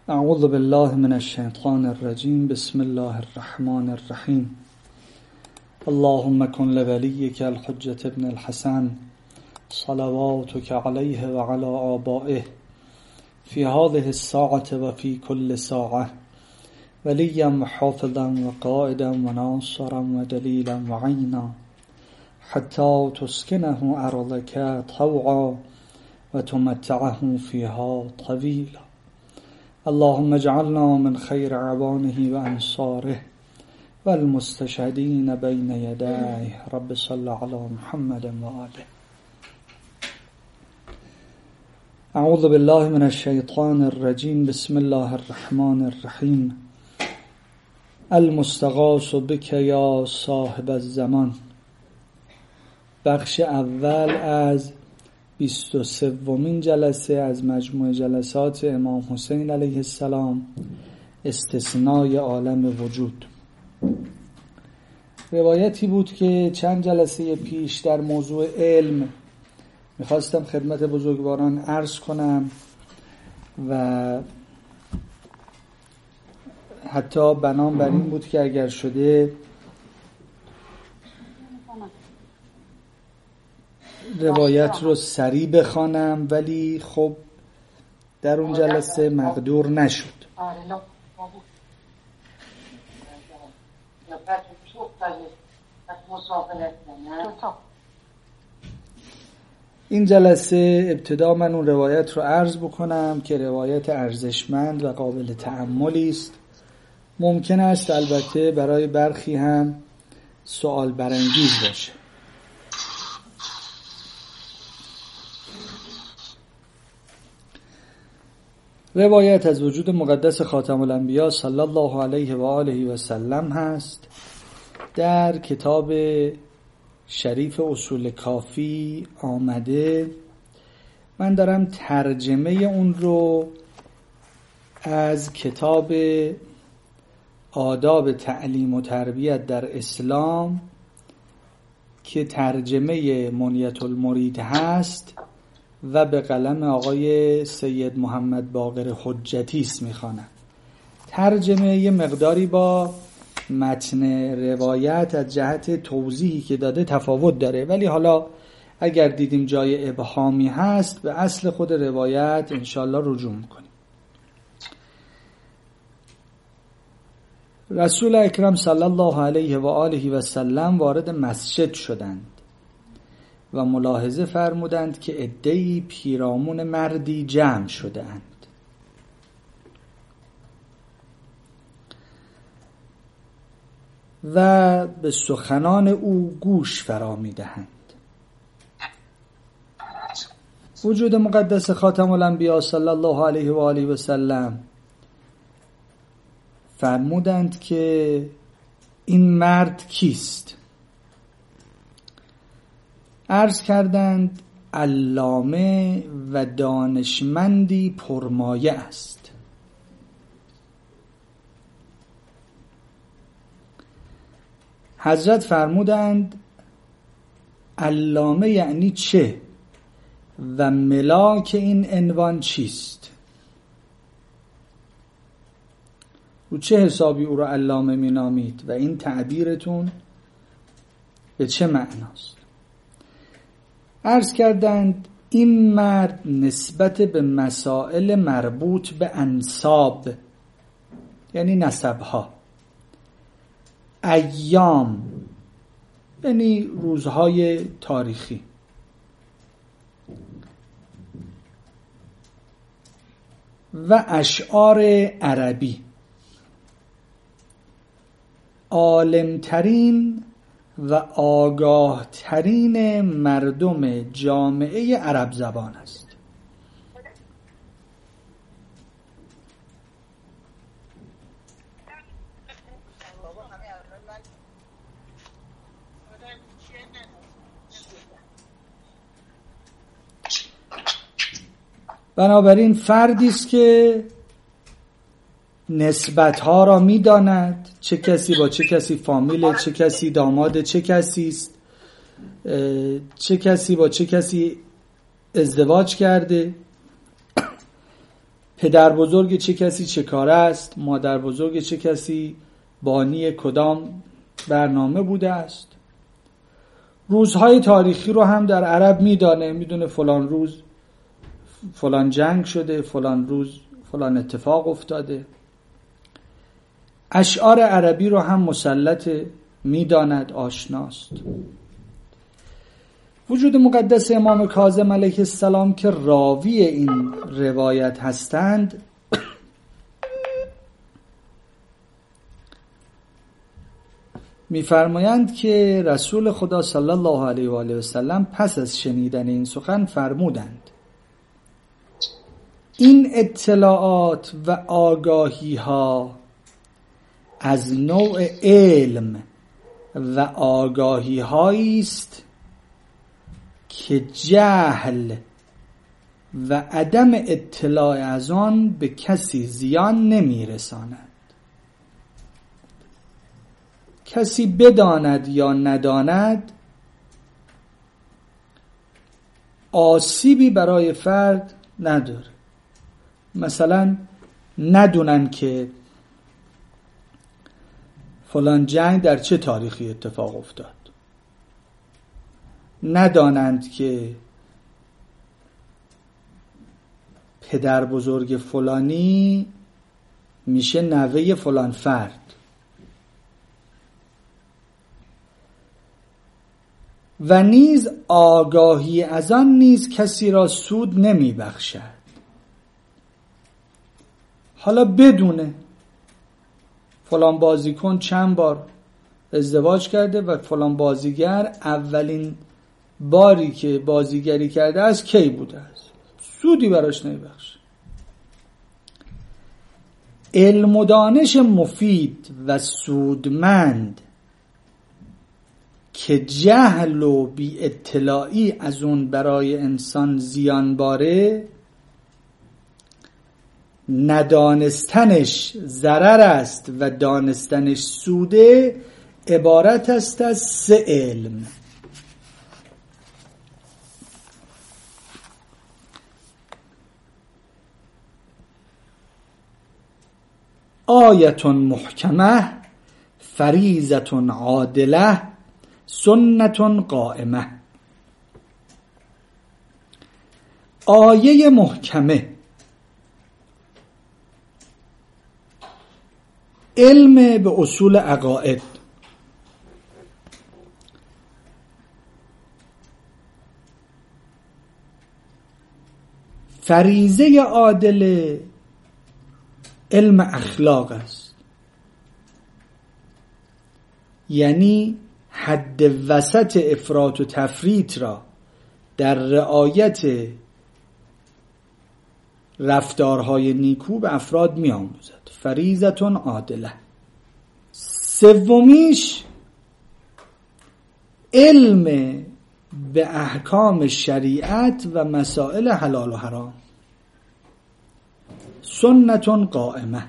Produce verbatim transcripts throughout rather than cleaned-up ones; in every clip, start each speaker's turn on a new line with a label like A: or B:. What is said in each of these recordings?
A: اعوذ بالله من الشیطان الرجیم. بسم الله الرحمن الرحیم. اللهم کن لولیک الحجة ابن الحسن صلواتک علیه و علی آبائه فی هذه الساعة و فی کل ساعة ولیا و حافظا و قائدا و ناصرا و دلیلا و عینا حتی تسکنه ارضک طوعا و تمتعه فیها طویلا. اللهم اجعلنا من خیر عوانه و انصاره و المستشهدین بین یدیه. رب صل علی محمد و آله. اعوذ بالله من الشیطان الرجیم. بسم الله الرحمن الرحیم. المستغاث بک یا صاحب الزمان. بخش اول از بیست و سومین جلسه از مجموع جلسات امام حسین علیه السلام، استثنای عالم وجود. روایتی بود که چند جلسه پیش در موضوع علم میخواستم خدمت بزرگواران عرض کنم و حتی بنام بر این بود که اگر شده روایت رو سریع بخوانم، ولی خب در اون جلسه مقدور نشد. این جلسه ابتدا من اون روایت رو عرض بکنم که روایت ارزشمند و قابل تأملی است. ممکن است البته برای برخی هم سوال برانگیز باشه. روایت از وجود مقدس خاتم الانبیا صلی الله علیه و آله و سلم هست. در کتاب شریف اصول کافی آمده. من دارم ترجمه اون رو از کتاب آداب تعلیم و تربیت در اسلام که ترجمه منیت المرید هست و به قلم آقای سید محمد باقر حجتی است میخوانم. ترجمه یه مقداری با متن روایت از جهت توضیحی که داده تفاوت داره، ولی حالا اگر دیدیم جای ابهامی هست به اصل خود روایت انشالله رجوع میکنیم. رسول اکرم صلی الله علیه و آله و سلم وارد مسجد شدند و ملاحظه فرمودند که عده‌ای پیرامون مردی جمع شده اند. و به سخنان او گوش فرا می‌دهند. وجود مقدس خاتم الانبیا صلی الله علیه و آله و سلم فرمودند که این مرد کیست؟ عرض کردند علامه و دانشمندی پرمایه است. حضرت فرمودند علامه یعنی چه و ملاک این عنوان چیست؟ و چه حسابی او را علامه می نامید و این تعبیرتون به چه معناست؟ عرض کردند این مرد نسبت به مسائل مربوط به انساب یعنی نسبها، ایام یعنی روزهای تاریخی، و اشعار عربی عالمترین و آگاه ترین مردم جامعه عرب زبان است. بنابراین فردی است که نسبت‌ها را می‌داند، چه کسی با چه کسی فامیله، چه کسی داماد چه کسی است، چه کسی با چه کسی ازدواج کرده، پدر بزرگ چه کسی چه کاره است، مادر بزرگ چه کسی بانی کدام برنامه بوده است. روزهای تاریخی رو هم در عرب میدانه، میدونه فلان روز فلان جنگ شده، فلان روز فلان اتفاق افتاده. اشعار عربی رو هم مسلط میداند، آشناست. وجود مقدس امام کاظم علیه السلام که راوی این روایت هستند، می‌فرمایند که رسول خدا صلی الله علیه و آله و سلم پس از شنیدن این سخن فرمودند: این اطلاعات و آگاهی ها از نوع علم و آگاهی هایی است که جهل و عدم اطلاع از آن به کسی زیان نمی رساند. کسی بداند یا نداند آسیبی برای فرد نداره. مثلا ندونن که فلان جنگ در چه تاریخی اتفاق افتاد، ندانند که پدر بزرگ فلانی میشه نوه فلان فرد، و نیز آگاهی از آن نیز کسی را سود نمی بخشد. حالا بدونه فلان بازیکن چند بار ازدواج کرده و فلان بازیگر اولین باری که بازیگری کرده از کی بوده است، سودی براش نمیبخشه. علم و دانش مفید و سودمند که جهل و بی اطلاعی از اون برای انسان زیان باره، ندانستنش ضرر است و دانستنش سوده، عبارت است از سه علم. آیة محکمه، فریضة عادله، سنة قائمه. آیه محکمه علم به اصول عقاید، فریضه عادله علم اخلاق است، یعنی حد وسط افراط و تفریط را در رعایت رفتارهای نیکو به افراد می آموزد. فریضة عادله. سومیش علم به احکام شریعت و مسائل حلال و حرام، سنة قائمه.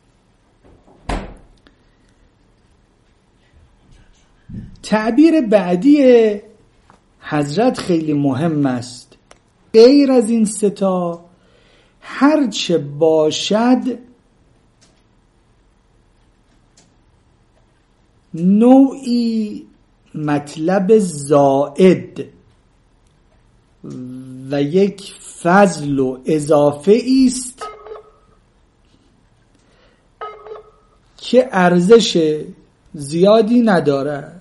A: تعبیر بعدی حضرت خیلی مهم است. غیر از این ستا هرچه باشد نوعی مطلب زائد و یک فضل و اضافه است که ارزش زیادی ندارد.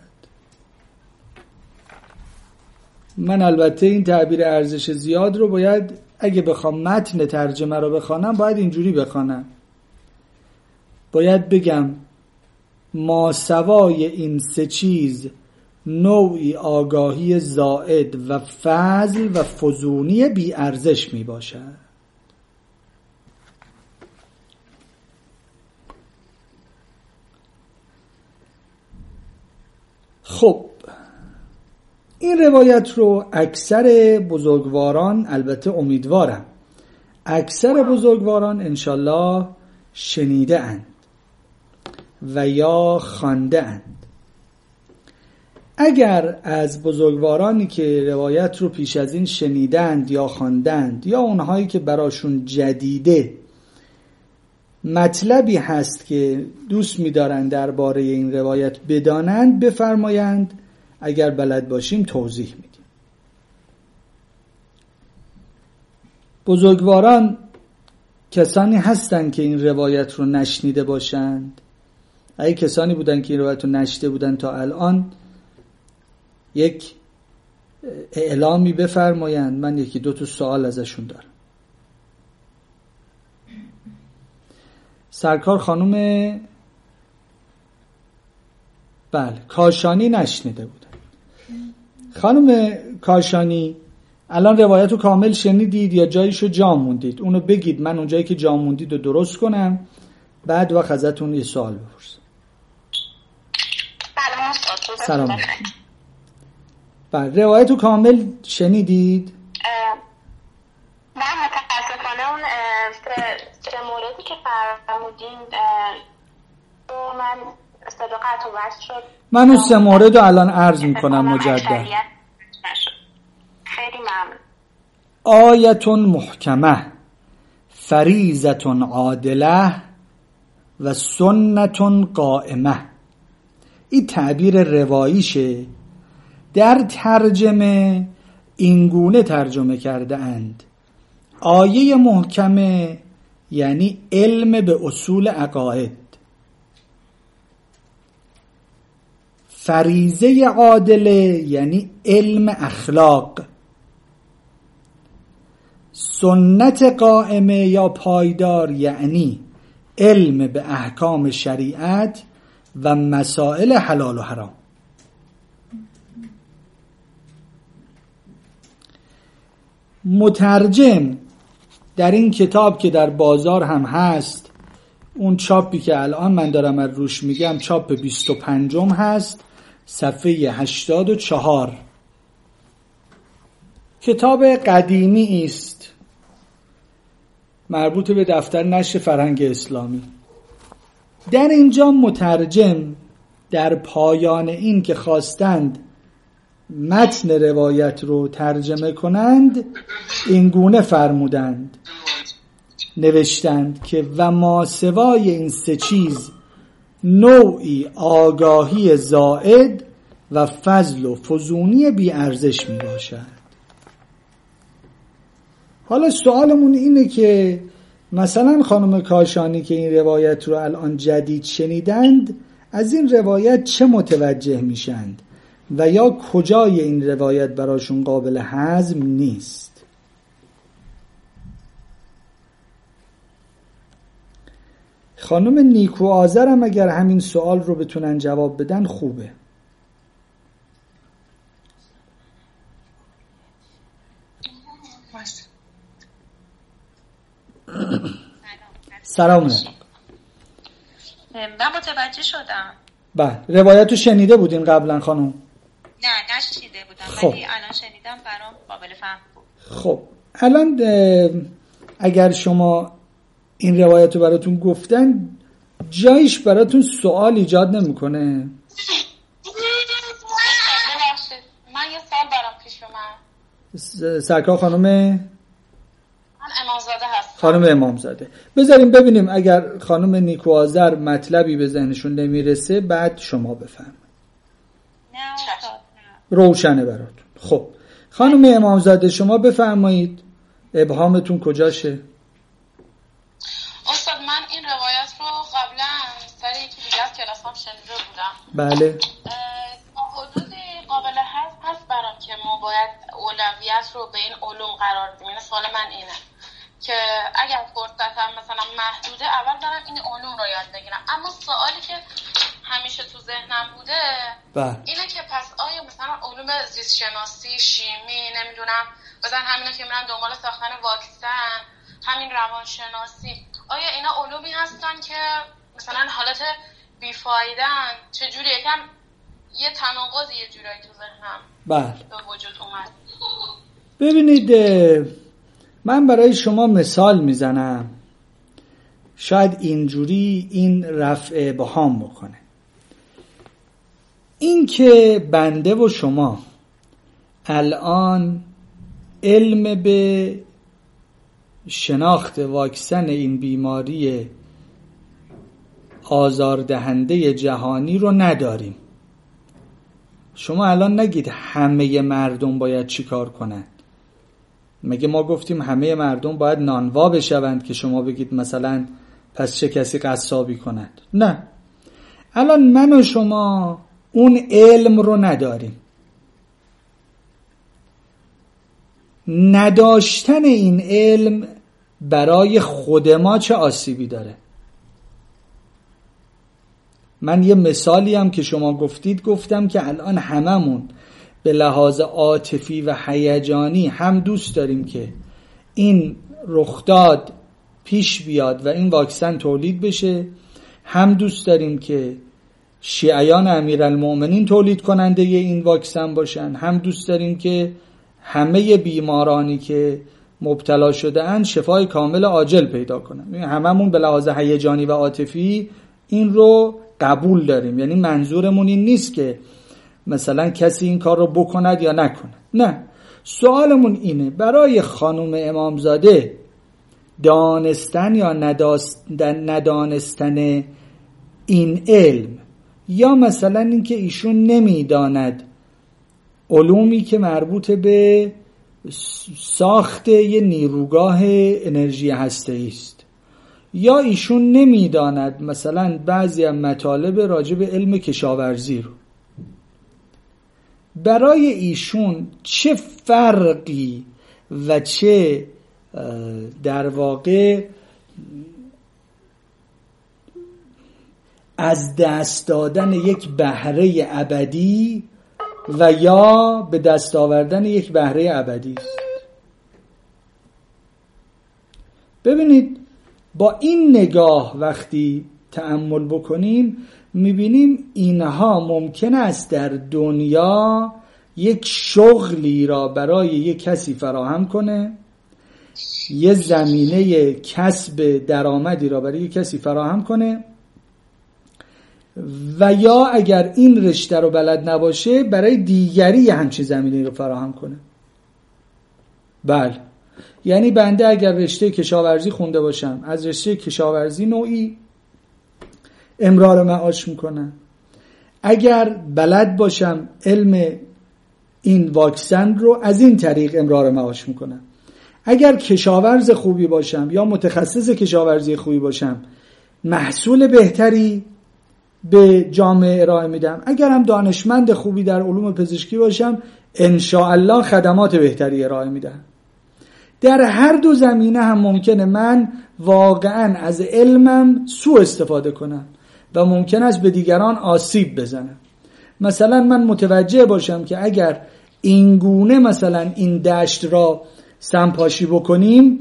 A: من البته این تعبیر ارزش زیاد رو باید اگه بخوام متن ترجمه رو بخوانم باید اینجوری بخوانم. باید بگم ماسوای این سه چیز نوعی آگاهی زائد و فضل و فزونی بی ارزش می باشد. خب این روایت رو اکثر بزرگواران، البته امیدوارم اکثر بزرگواران انشالله شنیده اند و یا خوانده اند. اگر از بزرگوارانی که روایت رو پیش از این شنیدند یا خواندند یا اونهایی که براشون جدیده مطلبی هست که دوست می‌دارند درباره این روایت بدانند بفرمایند، اگر بلد باشیم توضیح میدیم. بزرگواران کسانی هستند که این روایت رو نشنیده باشند؟ اگه کسانی بودن که این روایت رو نشنیده بودن تا الان یک اعلامی بفرمایند، من یکی دو تا سوال ازشون دارم. سرکار خانم بله کاشانی نشنیده بودن. خانم کاشانی الان روایت رو کامل شنیدید یا جاییشو جا موندید؟ اونو بگید، من اون جایی که جا موندید رو درست کنم، بعد وقت ازتون یه سوال بپرسم. سلام علیکم. بله روایت رو کامل شنیدید؟
B: من متاسفانه اون سه موردی که فرمودین من صدا قطع و وصل شد.
A: من اون سه مورد رو الان عرض میکنم مجدد.
B: خیلی ممنون.
A: آیت محکمه، فریضة عادله و سنت قائمه. این تعبیر رواییشه. در ترجمه اینگونه ترجمه کرده اند: آیه محکمه یعنی علم به اصول عقاید، فریضه عادله یعنی علم اخلاق، سنت قائمه یا پایدار یعنی علم به احکام شریعت و مسائل حلال و حرام. مترجم در این کتاب که در بازار هم هست، اون چاپی که الان من دارم از روش میگم چاپ بیست و پنجم هست، صفحه هشتاد و چهار. کتاب قدیمی است، مربوط به دفتر نشر فرهنگ اسلامی. در اینجا مترجم در پایان این که خواستند متن روایت رو ترجمه کنند این گونه فرمودند، نوشتند که و ما سوای این سه چیز نوعی آگاهی زائد و فضل و فزونی بی ارزش می باشد. حالا سوالمون اینه که مثلا خانم کاشانی که این روایت رو الان جدید شنیدند، از این روایت چه متوجه میشند و یا کجای این روایت براشون قابل هضم نیست؟ خانم نیکو آذرم اگر همین سوال رو بتونن جواب بدن خوبه. سلام علیکم.
C: من متوجه شدم.
A: بله روایت رو شنیده بودین قبلا خانم؟
C: نه نشنیده بودم،
A: خب.
C: ولی الان شنیدم، برام قابل فهم بود.
A: خب الان اگر شما این روایت رو براتون گفتن جایش براتون سوال ایجاد نمیکنه؟
B: من یه سوال برام پیش اومد.
A: سرکار خانم
B: من امامزاده هستم.
A: خانم امامزاده، بذاریم ببینیم اگر خانم نیکو آذر مطلبی به ذهنشون نمیرسه بعد شما بفرمایید.
C: نه استاد
A: روشنه براتون. خب خانم امامزاده شما بفرمایید ابهامتون کجاشه؟
B: استاد من این روایت رو قبلا سر یکی دیگه از کلاسام شنیده بودم.
A: بله.
B: حدود قابل هست هست برام که ما باید اولویت رو به این علوم قرار بدیم. این سوال من اینه که اگر فرصتم مثلا محدوده اول دارم این علوم رو یاد بگیرم، اما سوالی که همیشه تو ذهنم بوده
A: بله.
B: اینه که پس آیا مثلا علوم زیست شناسی، شیمی، نمیدونم مثلا همینا که میرن دنبال ساختن واکسن، همین روانشناسی، آیا اینا علومی هستن که مثلا حالت بیفایدن؟ چجوری یکم یه تناقض یه جورایی تو ذهنم
A: بله
B: به وجود اومد.
A: ببینید من برای شما مثال میزنم، شاید اینجوری این رفع ابهام بکنه. این که بنده و شما الان علم به شناخت واکسن این بیماری آزاردهنده جهانی رو نداریم. شما الان نگید همه مردم باید چی کار کنند. مگه ما گفتیم همه مردم باید نانوا بشوند که شما بگید مثلا پس چه کسی قصابی کند؟ نه. الان من و شما اون علم رو نداریم. نداشتن این علم برای خود ما چه آسیبی داره؟ من یه مثالی هم که شما گفتید گفتم که الان هممون به لحاظ عاطفی و هیجانی هم دوست داریم که این رخداد پیش بیاد و این واکسن تولید بشه، هم دوست داریم که شیعیان امیرالمؤمنین تولید کننده این واکسن باشن، هم دوست داریم که همه بیمارانی که مبتلا شده اند شفای کامل عاجل پیدا کنن. هممون به لحاظ هیجانی و عاطفی این رو قبول داریم. یعنی منظورمون این نیست که مثلا کسی این کار رو بکند یا نکند. نه، سوالمون اینه برای خانم امامزاده دانستن یا ندانستن این علم، یا مثلا اینکه ایشون نمیداند علومی که مربوط به ساخت یه نیروگاه انرژی هسته‌ای است، یا ایشون نمیداند مثلا بعضی از مطالب راجع به علم کشاورزی رو، برای ایشون چه فرقی و چه در واقع از دست دادن یک بهره ابدی و یا به دست آوردن یک بهره ابدی است؟ ببینید با این نگاه وقتی تأمل بکنیم میبینیم اینها ممکن است در دنیا یک شغلی را برای یک کسی فراهم کنه، یه زمینه کسب درآمدی را برای یک کسی فراهم کنه، و یا اگر این رشته رو بلد نباشه برای دیگری همچین زمینه رو فراهم کنه. بله، یعنی بنده اگر رشته کشاورزی خونده باشم، از رشته کشاورزی نوعی امرار معاش میکنم. اگر بلد باشم علم این واکسن رو، از این طریق امرار معاش میکنم. اگر کشاورز خوبی باشم یا متخصص کشاورزی خوبی باشم، محصول بهتری به جامعه ارائه میدم. اگر هم دانشمند خوبی در علوم پزشکی باشم، ان شاء الله خدمات بهتری ارائه میدم. در هر دو زمینه هم ممکنه من واقعا از علمم سوء استفاده کنم و ممکن است به دیگران آسیب بزنم. مثلا من متوجه باشم که اگر این گونه مثلا این دشت را سمپاشی بکنیم،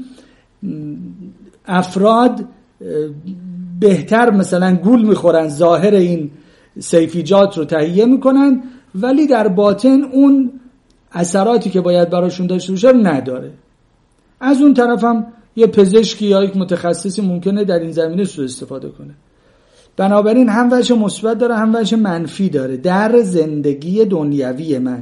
A: افراد بهتر مثلا گول میخورن، ظاهر این سیفیجات رو تهیه میکنن، ولی در باطن اون اثراتی که باید براشون داشته باشه نداره. از اون طرف هم یه پزشکی یا یک متخصصی ممکنه در این زمینه سوء استفاده کنه. بنابراین هم وجه مثبت داره هم وجه منفی داره در زندگی دنیوی من.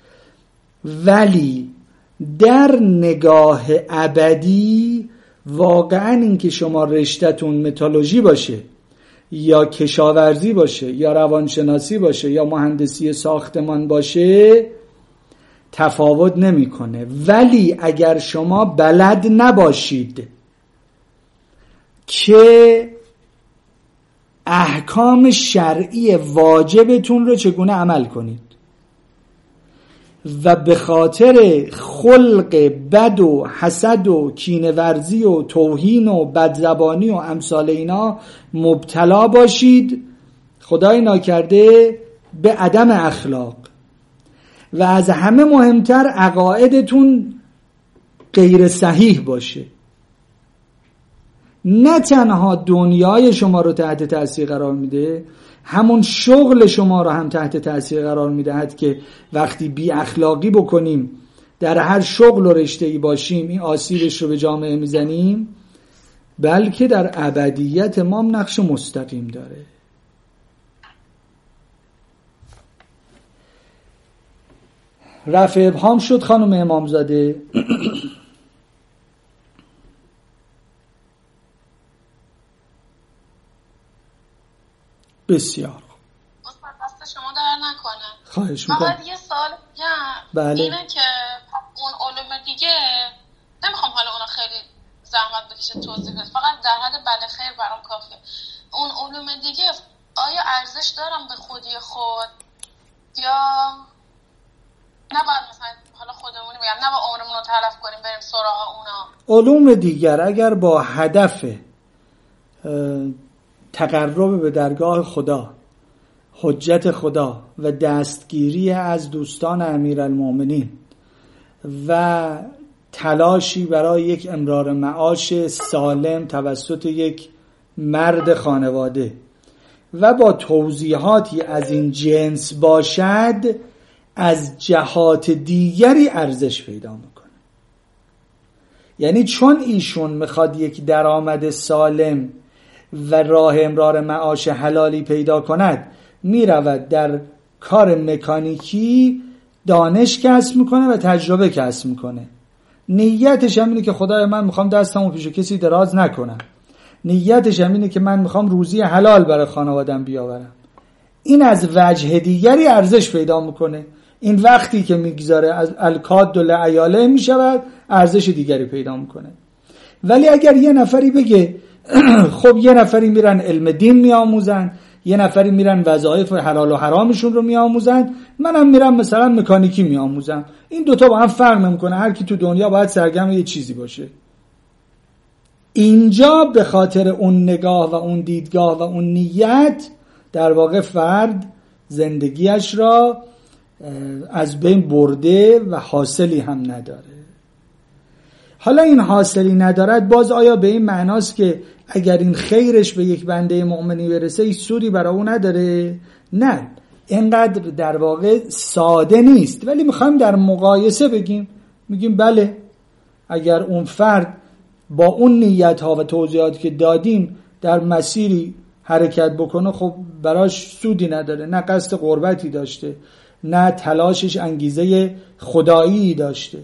A: ولی در نگاه ابدی واقعا این که شما رشته‌تون متالوژی باشه یا کشاورزی باشه یا روانشناسی باشه یا مهندسی ساختمان باشه تفاوت نمیکنه. ولی اگر شما بلد نباشید که احکام شرعی واجبتون رو چگونه عمل کنید و به خاطر خلق بد و حسد و کینه‌ورزی و توهین و بدزبانی و امثال اینا مبتلا باشید، خدای ناکرده به عدم اخلاق، و از همه مهمتر عقایدتون غیر صحیح باشه، نه تنها دنیای شما رو تحت تأثیر قرار میده، همون شغل شما رو هم تحت تأثیر قرار میدهد که وقتی بی اخلاقی بکنیم در هر شغل و رشته‌ای باشیم این آسیبش رو به جامعه میزنیم، بلکه در ابدیت ما هم نقش مستقیم داره. رفع ابهام شد خانم امامزاده. بسیار
B: استاد دست شما در نکنه.
A: خواهش میکنم.
B: فقط یه سوال
A: بله.
B: اینه که اون علوم دیگه نمیخوام حالا اونا خیلی زحمت بکشید توضیح بدید، فقط در حد بله خیر برام کافیه. اون علوم دیگه آیا ارزش دارم به خودی خود یا نباید مثلا حالا خودمونی بگم نباید عمرمون رو تلف کنیم بریم سراغ اونا؟
A: علوم دیگر اگر با هدف تقرب به درگاه خدا، حجت خدا و دستگیری از دوستان امیرالمومنین و تلاشی برای یک امرار معاش سالم توسط یک مرد خانواده و با توضیحاتی از این جنس باشد، از جهات دیگری ارزش پیدا میکنه. یعنی چون ایشون میخواد یک درآمد سالم و راه امرار معاش حلالی پیدا کند، میرود در کار مکانیکی دانش کسب میکنه و تجربه کسب میکنه. نیتش هم اینه که خدای من میخوام دستمو پیش کسی دراز نکنم، نیتش هم اینه که من میخوام روزی حلال برای خانوادم بیاورم. این از وجه دیگری ارزش پیدا میکنه. این وقتی که میگذاره از الکاد لعیاله میشود، ارزش دیگری پیدا میکنه. ولی اگر یه نفری بگه خب یه نفری میرن علم دین میآموزن، یه نفری میرن وظایف حلال و حرامشون رو میآموزن، منم میرم مثلا مکانیکی میآموزم، این دوتا با هم فرق نمیکنه، هر کی تو دنیا باید سرگرم یه چیزی باشه. اینجا به خاطر اون نگاه و اون دیدگاه و اون نیت در واقع فرد زندگیش را از بین برده و حاصلی هم نداره. حالا این حاصلی ندارد، باز آیا به این معناست که اگر این خیرش به یک بنده مؤمنی برسه هیچ سودی برای او نداره؟ نه، اینقدر در واقع ساده نیست. ولی میخوایم در مقایسه بگیم، میگیم بله اگر اون فرد با اون نیت ها و توضیحاتی که دادیم در مسیری حرکت بکنه، خب براش سودی نداره، نه قصد قربتی داشته، نه تلاشش انگیزه خدایی داشته.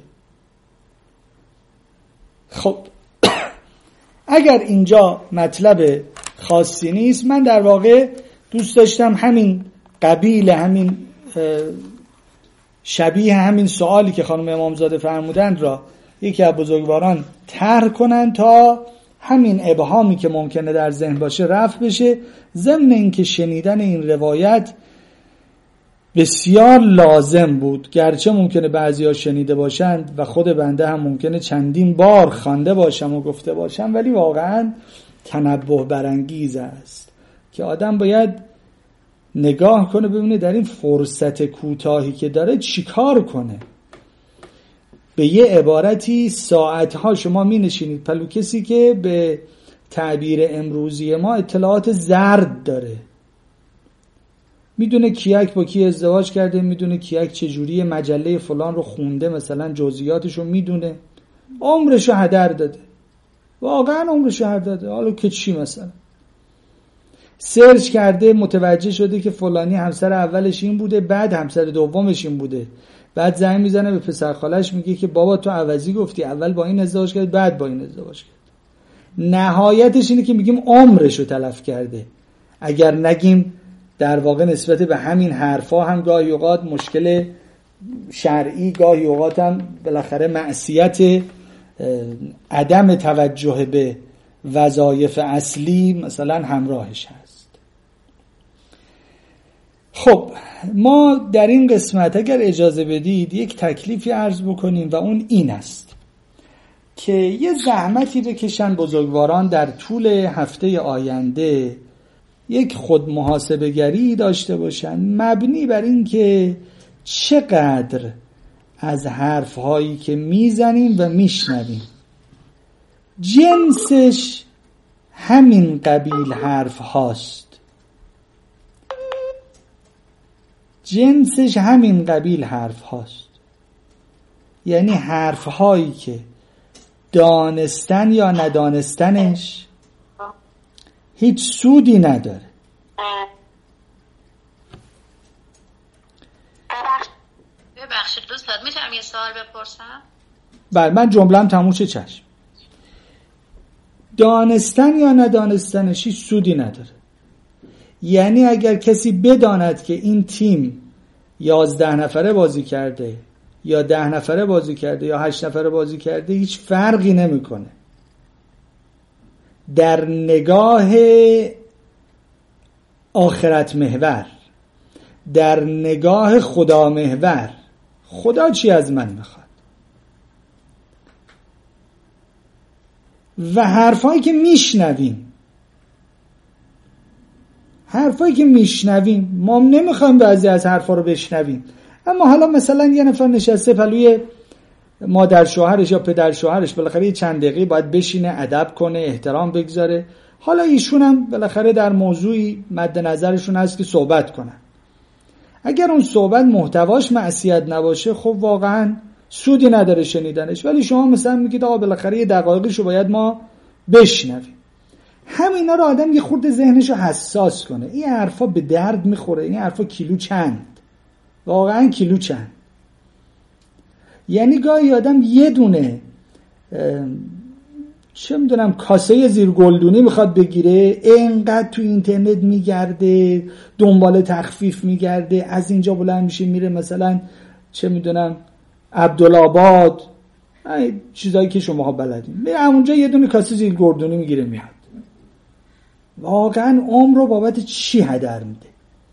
A: خب اگر اینجا مطلب خاصی نیست، من در واقع دوست داشتم همین قبیل همین شبیه همین سوالی که خانم امامزاده فرمودند را یکی از بزرگواران طرح کنن تا همین ابهامی که ممکنه در ذهن باشه رفع بشه، ضمن اینکه شنیدن این روایت بسیار لازم بود، گرچه ممکنه بعضیا شنیده باشند و خود بنده هم ممکنه چندین بار خوانده باشم و گفته باشم، ولی واقعا تنبه برانگیز است که آدم باید نگاه کنه ببینه در این فرصت کوتاهی که داره چیکار کنه. به یه عبارتی ساعتها شما می نشینید پلو کسی که به تعبیر امروزی ما اطلاعات زرد داره، میدونه کیک با کی ازدواج کرده، میدونه کیک چجوری مجله فلان رو خونده، مثلا جزئیاتشو میدونه، عمرشو هدر داده، واقعا عمرشو هدر داده. حالا که چی، مثلا سرچ کرده متوجه شده که فلانی همسر اولش این بوده، بعد همسر دومش این بوده، بعد زنگ میزنه به پسر خالش میگه که بابا تو عوضی گفتی، اول با این ازدواج کرد بعد با این ازدواج کرد. نهایتش اینه که میگیم عمرشو تلف کرده. اگر نگیم در واقع نسبت به همین حرفا هم گاهی اوقات مشکل شرعی، گاهی اوقات هم بالاخره معصیت، عدم توجه به وظایف اصلی مثلا همراهش هست. خب ما در این قسمت اگر اجازه بدید یک تکلیفی عرض بکنیم و اون این است که یه زحمتی بکشن بزرگواران در طول هفته آینده، یک خود محاسبه گری داشته باشن مبنی بر این که چقدر از حرفهایی که میزنیم و میشنویم جنسش همین قبیل حرف هاست، جنسش همین قبیل حرف هاست، یعنی حرف هایی که دانستن یا ندانستنش هیچ سودی نداره.
C: ببخشید دوستان میتونم یه سوال بپرسم؟
A: بله من جمله‌ام تموم شه. چشم. دانستن یا ندانستنش هیچ سودی نداره. یعنی اگر کسی بداند که این تیم یازده نفره بازی کرده یا ده نفره بازی کرده یا هشت نفره بازی کرده هیچ فرقی نمیکنه. در نگاه آخرت محور، در نگاه خدا محور، خدا چی از من میخواد؟ و حرفایی که میشنویم حرفایی که میشنویم ما نمیخوایم بعضی از حرفا رو بشنویم، اما حالا مثلا یه نفر نشسته پلوی مادر شوهرش یا پدر شوهرش، بالاخره چند دقیقه باید بشینه ادب کنه، احترام بگذاره. حالا ایشون هم بالاخره در موضوعی مد نظرشون هست که صحبت کنن. اگر اون صحبت محتواش معصیت نباشه خب واقعا سودی نداره شنیدنش، ولی شما مثلا میگید آقا بالاخره یه دقایقشو باید ما بشنویم. همینا رو آدم یه خورده ذهنشو حساس کنه. این حرفا به درد میخوره، این حرفا کیلو چند، واقعا کیلو چند. یعنی گاهی آدم یه دونه چه میدونم کاسه زیر گلدونی میخواد بگیره، اینقدر تو اینترنت میگرده، دنبال تخفیف میگرده، از اینجا بلند میشه میره مثلا چه میدونم عبدالآباد، چیزایی که شماها بلدین، میره اونجا یه دونه کاسه زیر گلدونی میگیره میاد. واقعا عمر رو بابت چی هدر میده؟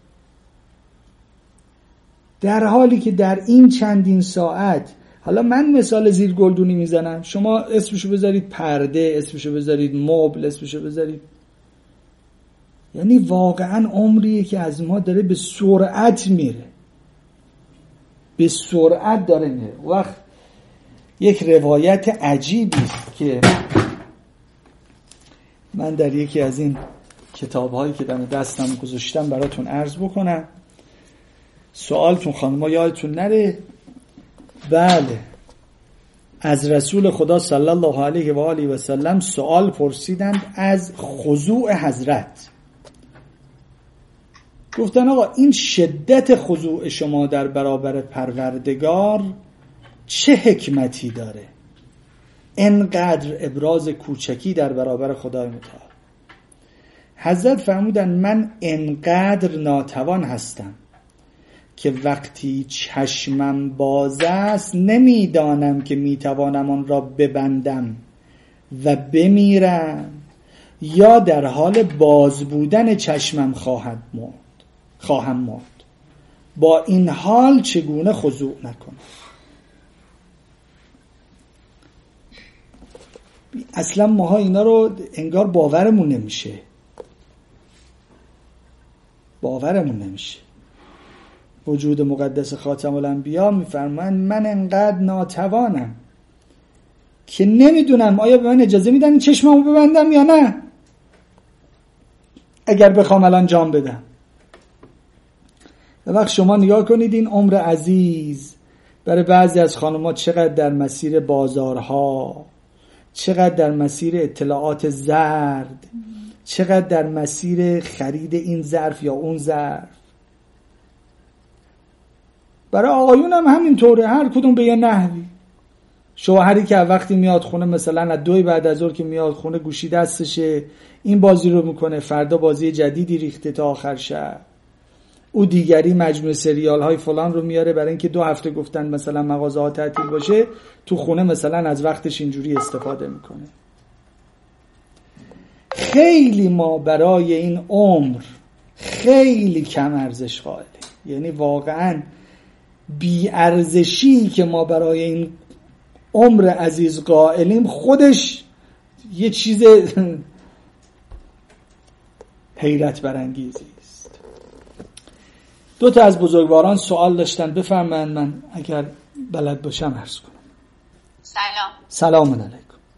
A: در حالی که در این چندین ساعت، حالا من مثال زیر گلدونی میزنم، شما اسمشو بذارید پرده، اسمشو بذارید مبل، اسمشو بذارید، یعنی واقعا عمریه که از ما داره به سرعت میره، به سرعت داره میره. وقت یک روایت عجیبی است که من در یکی از این کتاب‌هایی که دم دستم گذاشتم براتون عرض بکنم. سوالتون خانم‌ها یادتون نره. بله، از رسول خدا صلی الله علیه و آله و سلم سوال پرسیدند از خضوع حضرت. گفتن آقا این شدت خضوع شما در برابر پروردگار چه حکمتی داره؟ انقدر ابراز کوچکی در برابر خدای متعال. حضرت فرمودن من انقدر ناتوان هستم که وقتی چشمم باز است نمیدانم که میتوانم آن را ببندم و بمیرم یا در حال باز بودن چشمم خواهد مرد خواهم مرد. با این حال چگونه خضوع نکنم؟ اصلا ماها اینا رو انگار باورمون نمیشه باورمون نمیشه وجود مقدس خاتم الانبیا میفرمان من انقدر ناتوانم که نمیدونم آیا به من اجازه میدن چشممو ببندم یا نه، اگر بخوام الان جان بدم. و وقت شما نگاه کنید این عمر عزیز برای بعضی از خانم‌ها چقدر در مسیر بازارها، چقدر در مسیر اطلاعات زرد، چقدر در مسیر خرید این ظرف یا اون ظرف. برای آقایون هم همینطوره، هر کدوم به یه نحوی. شوهری که وقتی میاد خونه مثلا از دوی بعد از ظهر که میاد خونه گوشی دستشه، این بازی رو میکنه، فردا بازی جدیدی ریخته تا آخر شب، او دیگری مجموعه سریال های فلان رو میاره برای اینکه دو هفته گفتن مثلا مغازه ها تعطیل باشه، تو خونه مثلا از وقتش اینجوری استفاده میکنه. خیلی ما برای این عمر خیلی کم ارزش قائلیم. یعنی واقعا بی ارزشی که ما برای این عمر عزیز قائلیم خودش یه چیز حیرت برانگیزی است. دو تا از بزرگواران سوال داشتن، بفرمایید من اگر بلد باشم عرض کنم.
C: سلام.
A: سلام علیکم.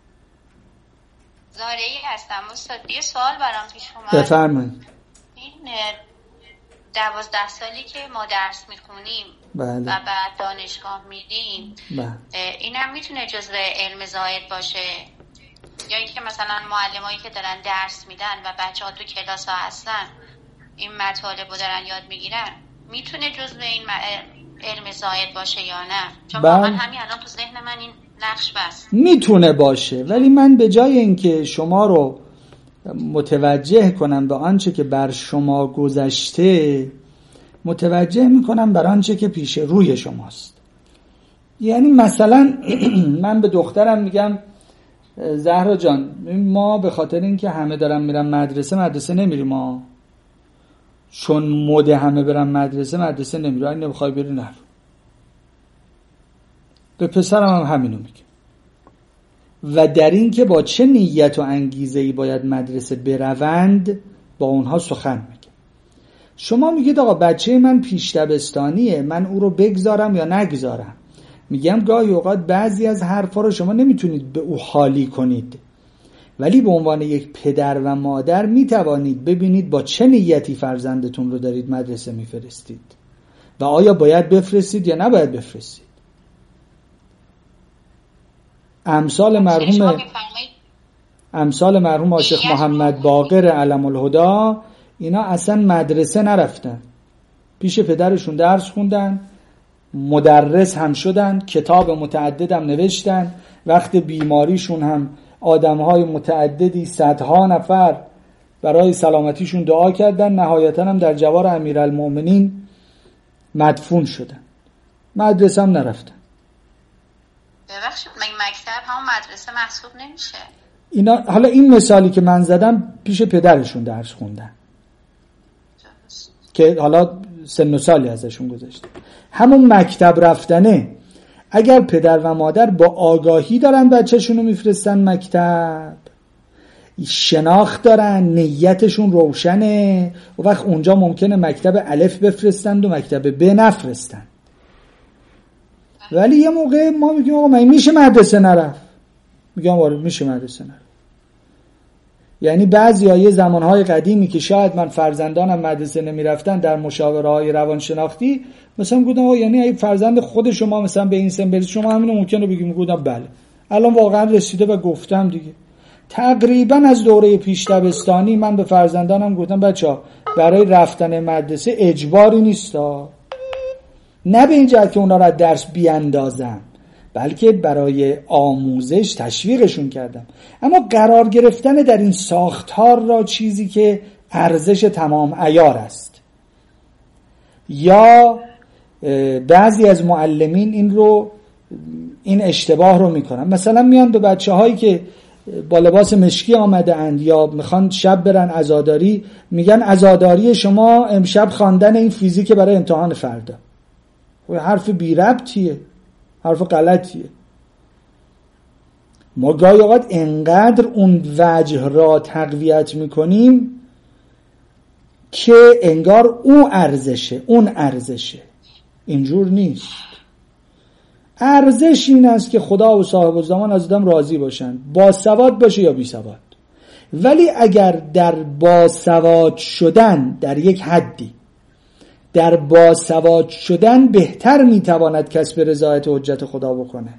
C: زارعی هستم استاد. یه سوال برام پیش اومد.
A: بفرمایید.
C: این دوازده سالی که ما درس میخونیم
A: بله.
C: و بعد دانشگاه میریم،
A: بله.
C: اینم میتونه جزو علم زائد باشه یا اینکه مثلا معلمایی که دارن درس میدن و بچه‌ها تو کلاس ها هستن این مطالب رو دارن یاد میگیرن، میتونه جزو این علم زائد باشه یا نه؟ چون واقعا همین الان تو ذهن من این نقش بست.
A: میتونه باشه، ولی من به جای اینکه شما رو متوجه کنم به آنچه که بر شما گذشته، متوجه میکنم بر آنچه که پیش روی شماست. یعنی مثلا من به دخترم میگم زهرا جان، ما به خاطر اینکه همه دارن میرن مدرسه مدرسه نمیریم، ما چون مد همه برن مدرسه مدرسه نمیریم، اگه نمیخوای بری نرو. به پسرم هم همینو میگم. و در این که با چه نیت و انگیزه‌ای باید مدرسه بروند با اونها سخن میگه. شما میگید آقا بچه من پیش دبستانیه، من او رو بگذارم یا نگذارم؟ میگم گاهی اوقات بعضی از حرفا رو شما نمیتونید به او حالی کنید، ولی به عنوان یک پدر و مادر میتوانید ببینید با چه نیتی فرزندتون رو دارید مدرسه میفرستید و آیا باید بفرستید یا نباید بفرستید. امثال مرحوم امثال مرحوم عاشق محمد باقر علم الهدی، اینا اصلا مدرسه نرفتن، پیش پدرشون درس خوندن، مدرس هم شدن، کتاب متعدد هم نوشتن، وقت بیماریشون هم آدمهای متعددی صدها نفر برای سلامتیشون دعا کردن، نهایتا هم در جوار امیرالمؤمنین مدفون شدن. مدرسه هم نرفتن.
C: ببخشید مگه مکتب هم مدرسه محسوب نمیشه؟
A: اینا حالا این مثالی که من زدم پیش پدرشون درس خوندن که حالا سن و سالی ازشون گذشته. همون مکتب رفتنه، اگر پدر و مادر با آگاهی دارن بچه‌شون رو میفرستن مکتب، شناخت دارن، نیتشون روشنه، و وقت اونجا ممکنه مکتب الف بفرستند و مکتب ب نفرستن. ولی یه موقع ما میگیم آقا من میشه مدرسه نرفت، میگم آره میشه مدرسه نرفت. یعنی بعضی های زمانهای قدیمی که شاید من فرزندانم مدرسه نمیرفتن، در مشاوره های روانشناختی مثلا گفتم آقا یعنی اگه فرزند خود شما مثلا به این سن برسید شما همینو ممکنه بگیم. گفتم بله، الان واقعا رسیده و گفتم دیگه. تقریبا از دوره پیش دبستانی من به فرزندانم گفتم بچه‌ها برای رفتن مدرسه اجباری نیستا، نه به این جهت که اونا را درس بیاندازم، بلکه برای آموزش تشویقشون کردم. اما قرار گرفتن در این ساختار را چیزی که ارزش تمام عیار است. یا بعضی از معلمین این رو این اشتباه رو میکنن، مثلا میان به بچه هایی که با لباس مشکی آمده اند یا میخوان شب برن عزاداری، میگن عزاداری شما امشب خواندن این فیزیک برای امتحان فردا. حرف بی ربطیه، حرف غلطیه. ما گاهی اوقات انقدر اون وجه را تقویت میکنیم که انگار اون ارزشه، اون ارزشه. اینجور نیست. ارزش این است که خدا و صاحب الزمان از آدم راضی باشن، با سواد باشه یا بی سواد. ولی اگر در با سواد شدن در یک حدی، در با سواد شدن بهتر میتواند کسب رضایت و حجت خدا بکنه.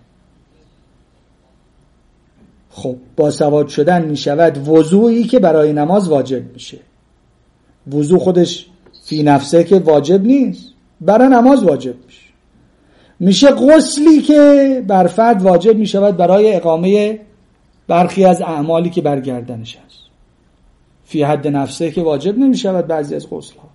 A: خب با سواد شدن میشود وضوئی که برای نماز واجب میشه. وضو خودش فی نفسه که واجب نیست، برای نماز واجب میشه. میشه غسلی که بر فرد واجب میشود برای اقامه برخی از اعمالی که بر گردنش هست. فی حد نفسه که واجب نمیشود بعضی از غسل‌ها.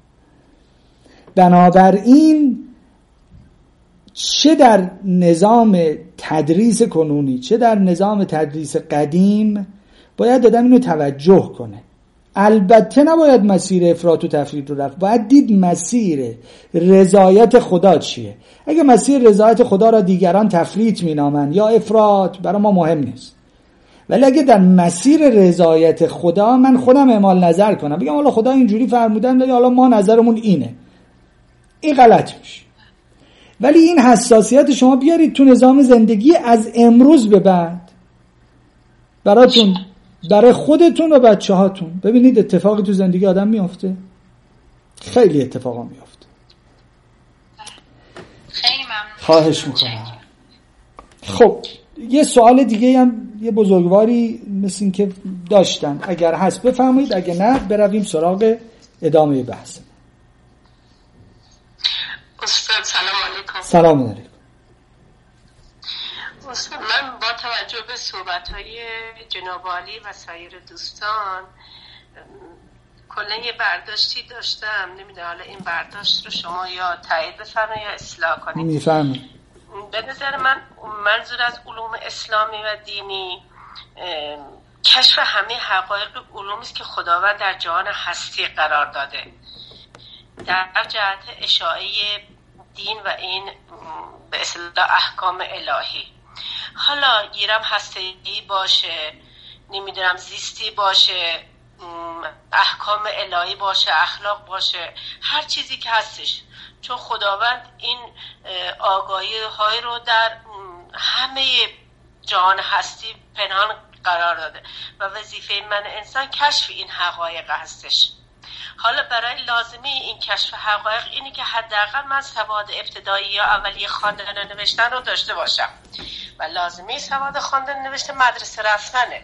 A: بنابراین چه در نظام تدریس کنونی چه در نظام تدریس قدیم باید آدم اینو توجه کنه. البته نباید مسیر افراط و تفرید رو رفت، باید دید مسیر رضایت خدا چیه. اگه مسیر رضایت خدا را دیگران تفرید مینامن یا افراط، برای ما مهم نیست. ولی اگه در مسیر رضایت خدا من خودم اعمال نظر کنم، بگم حالا خدا اینجوری فرمودن ولی حالا ما نظرمون اینه، این غلط میشه. ولی این حساسیت شما بیارید تو نظام زندگی از امروز به بعد براتون، برای خودتون و بچه هاتون. ببینید اتفاقی تو زندگی آدم میافته، خیلی اتفاقا میافته.
C: خیلی ممنون.
A: خواهش میکنم. خب یه سوال دیگه هم یه بزرگواری مثل این که داشتن، اگر هست بفرمایید، اگه نه برویم سراغ ادامه بحث.
D: استاد سلام علیکم.
A: سلام علیکم.
D: استاد من با توجه به صحبت‌های جناب عالی و سایر دوستان کلا یه برداشتی داشتم، نمیدونم حالا این برداشت رو شما یا تایید بفرمایید یا اصلاح کنید.
A: میفرمایید.
D: به نظر من منظور از علوم اسلامی و دینی کشف همه حقایق علومی است که خداوند در جهان هستی قرار داده در جهت اشاعه دین و این به اصطلاح احکام الهی. حالا گیرم هستی باشه، نمیدونم زیستی باشه، احکام الهی باشه، اخلاق باشه، هر چیزی که هستش، چون خداوند این آگاهی های رو در همه جهان هستی پنهان قرار داده و وظیفه من انسان کشف این حقایق هستش. حالا برای لازمه این کشف حقایق اینی که حداقل من سواد ابتدایی یا اولیه خواندن و نوشتن رو داشته باشم و لازمه سواد خواندن و نوشتن مدرسه رفتنه.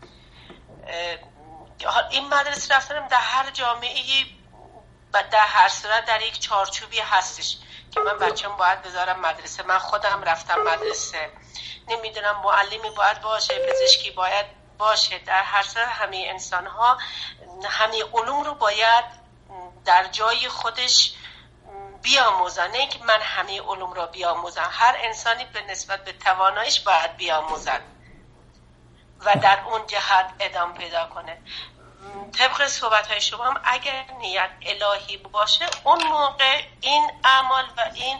D: این مدرسه رفتن در هر جامعه‌ای و در هر صورت در یک چارچوبی هستش که من بچه‌م باید بذارم مدرسه، من خودم رفتم مدرسه، نمیدونم معلمی باید باشه، پزشکی باید باشه. در هر صورت همه انسان ها همه علوم رو باید در جای خودش بیاموزن، نه که من همه علوم رو بیاموزم، هر انسانی به نسبت به تواناییش باید بیاموزن و در اون جهت ادامه پیدا کنه. طبق صحبت‌های شما هم اگر نیت الهی باشه اون موقع این اعمال و این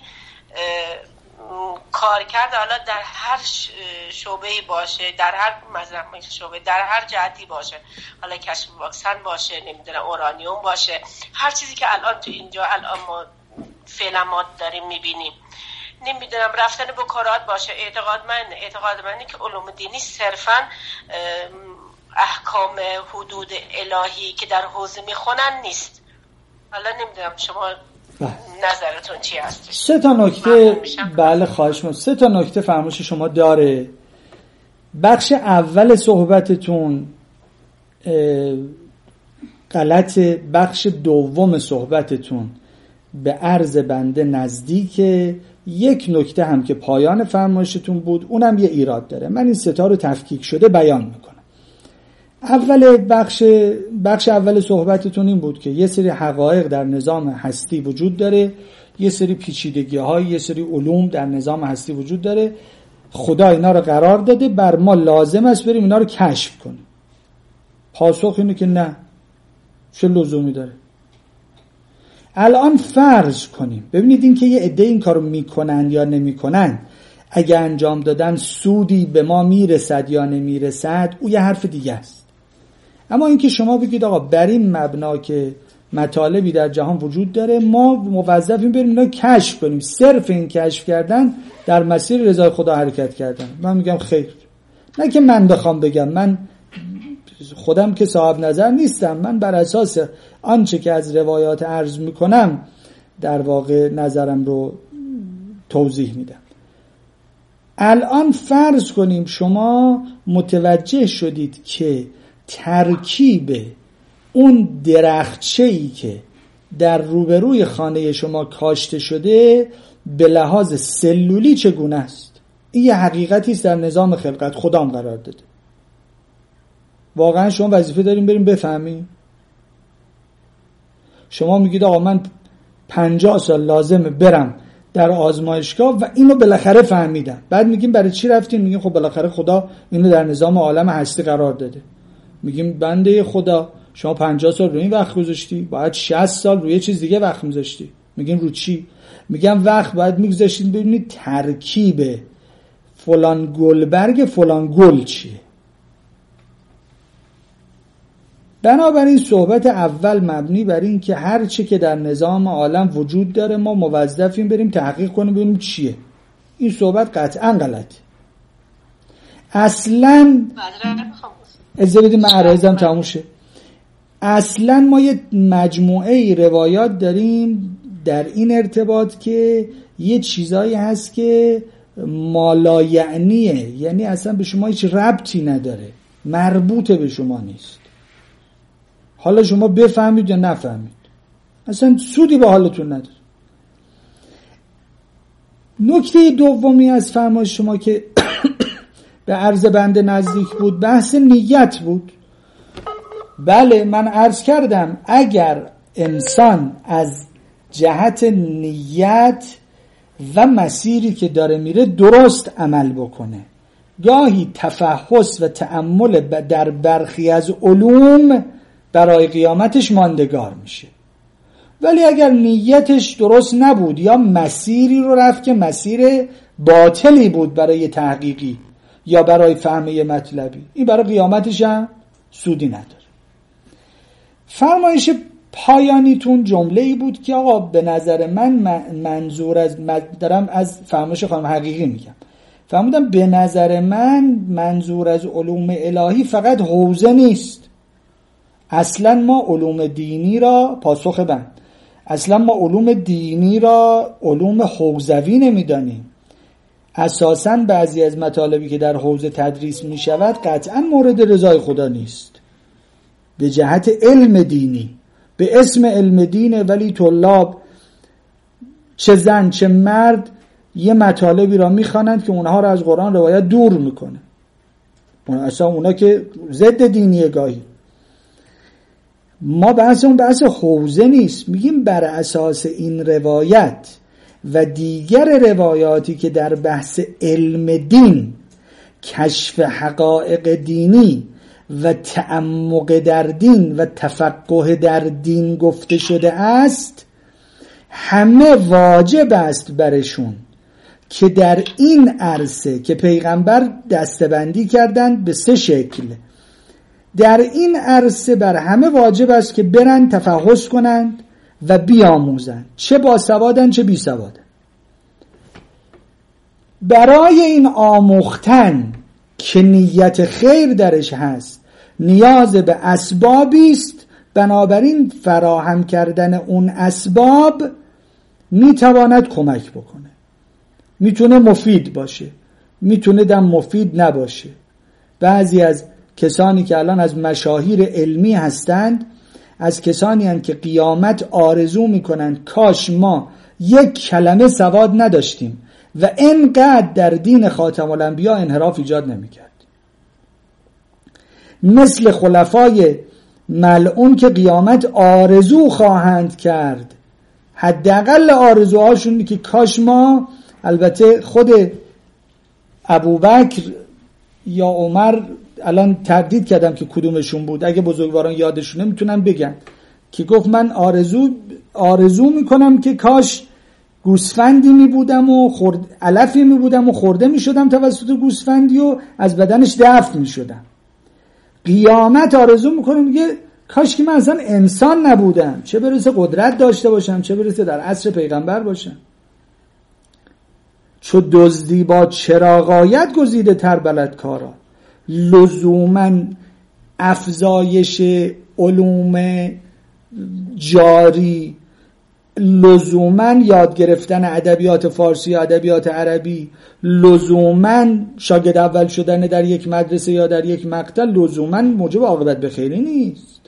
D: کار کرده، حالا در هر شعبه‌ای باشه، در هر مذهبی شعبه، در هر جهتی باشه، حالا کشف واکسن باشه، نمیدونم اورانیوم باشه، هر چیزی که الان تو اینجا الان ما فعلا ما داریم میبینیم، نمیدونم رفتن به کارات باشه. اعتقاد من اعتقاد منه که علوم دینی صرفاً احکام حدود الهی که در حوزه میخونن نیست. حالا نمیدونم شما نظرتون چی هستش؟
A: سه تا نکته بله خواهش می‌کنم. سه تا نکته فرمایش شما داره. بخش اول صحبتتون غلط، بخش دوم صحبتتون به عرض بنده نزدیکه. یک نکته هم که پایان فرمایشتون بود اونم یه ایراد داره. من این سه تا رو تفکیک شده بیان میکنم. اول بخش بخش اول صحبتتون این بود که یه سری حقایق در نظام هستی وجود داره، یه سری پیچیدگی‌های، یه سری علوم در نظام هستی وجود داره، خدا اینا رو قرار داده، بر ما لازم است بریم اینا رو کشف کنیم. پاسخ اینه که نه، چه لزومی داره؟ الان فرض کنیم، ببینید این که یه عده این کارو میکنن یا نمیکنن، اگه انجام دادن سودی به ما میرسد یا نمیرسد، او یه حرف دیگه است. اما اینکه شما بگید آقا بر این مبنا که مطالبی در جهان وجود داره، ما موظفیم بریم اینا کشف کنیم، صرف این کشف کردن در مسیر رضای خدا حرکت کردن، من میگم خیر. نه که من بخوام بگم، من خودم که صاحب نظر نیستم، من بر اساس آنچه که از روایات عرض میکنم در واقع نظرم رو توضیح میدم. الان فرض کنیم شما متوجه شدید که ترکیب اون درختچه‌ای که در روبروی خانه شما کاشته شده به لحاظ سلولی چگونه است. این یه حقیقتی است در نظام خلقت، خدام قرار داده. واقعا شما وظیفه داریم بریم بفهمیم. شما میگید آقا من پنجاه سال لازمه برم در آزمایشگاه و اینو بالاخره فهمیدم. بعد میگیم برای چی رفتین؟ میگیم خب بالاخره خدا اینو در نظام عالم هستی قرار داده. میگیم بنده خدا شما پنجاه سال روی این وقت گذاشتی، باید شصت سال روی چیز دیگه وقت میذاشتی. میگیم رو چی؟ میگم وقت باید میگذاشتین ببینید ترکیب فلان گلبرگ فلان گل چیه. بنابراین صحبت اول مبنی بر این که هر چه که در نظام عالم وجود داره ما موظفیم بریم تحقیق کنیم ببینیم چیه. این صحبت قطعا غلطه. اصلاً اجازه بدید من عرایزم تموم شه. اصلاً ما یه مجموعه روایات داریم در این ارتباط که یه چیزایی هست که مالایعنیه، یعنی اصلا به شما هیچ ربطی نداره، مربوط به شما نیست. حالا شما بفهمید یا نفهمید اصلا سودی به حالتون نداره. نکته دومی از فرمایش شما که به عرض بنده نزدیک بود بحث نیت بود. بله من عرض کردم اگر انسان از جهت نیت و مسیری که داره میره درست عمل بکنه، گاهی تفحص و تأمل در برخی از علوم برای قیامتش ماندگار میشه. ولی اگر نیتش درست نبود یا مسیری رو رفت که مسیر باطلی بود برای تحقیقی یا برای فهم یه مطلبی، این برای قیامتش هم سودی نداره. فرمایش پایانیتون جمله ای بود که آقا به نظر من منظور از دارم از فرمایش خانم حقیقی میگم، فرمودم به نظر من منظور از علوم الهی فقط حوزه نیست. اصلا ما علوم دینی را پاسخ بند اصلا ما علوم دینی را علوم حوزوی نمیدانیم. اساساً بعضی از مطالبی که در حوزه تدریس می شود قطعاً مورد رضای خدا نیست. به جهت علم دینی به اسم علم دینه، ولی طلاب چه زن چه مرد یه مطالبی را میخوانند که اونها را از قرآن روایت دور میکنه. اصلا اونا که ضد دینیه. گاهی ما بحث اون بحث حوزه نیست، میگیم بر اساس این روایت و دیگر روایاتی که در بحث علم دین، کشف حقایق دینی و تعمق در دین و تفقه در دین گفته شده است، همه واجب است برشون که در این عرصه که پیغمبر دستبندی کردند به سه شکل، در این عرصه بر همه واجب است که برن تفحص کنند و بیاموزند، چه باسوادن چه بی سوادن. برای این آموختن که نیت خیر درش هست نیاز به اسبابی است، بنابراین فراهم کردن اون اسباب میتواند کمک بکنه. میتونه مفید باشه، میتونه دم مفید نباشه. بعضی از کسانی که الان از مشاهیر علمی هستند از کسانی هستند که قیامت آرزو میکنند کاش ما یک کلمه سواد نداشتیم و اینقدر در دین خاتم الانبیا انحراف ایجاد نمیکرد. مثل خلفای ملعون که قیامت آرزو خواهند کرد، حداقل آرزوهاشون اینه که کاش ما، البته خود ابوبکر یا عمر الان تردید کردم که کدومشون بود، اگه بزرگواران یادشونه میتونن بگن، که گفت من آرزو آرزو میکنم که کاش گوسفندی میبودم و خورد علفی میبودم و خورده میشدم توسط گوسفندی و از بدنش دفن میشدم. قیامت آرزو میکنم میگه کاش که من اصلا انسان نبودم، چه برسه قدرت داشته باشم، چه برسه در عصر پیغمبر باشم. چو دزدی با چراغایت گزیده تر بلد کارا، لزوماً افزایش علوم جاری، لزوماً یاد گرفتن ادبیات فارسی یا ادبیات عربی، لزوماً شاگرد اول شدن در یک مدرسه یا در یک مقطع لزوماً موجب عاقبت بخیری نیست.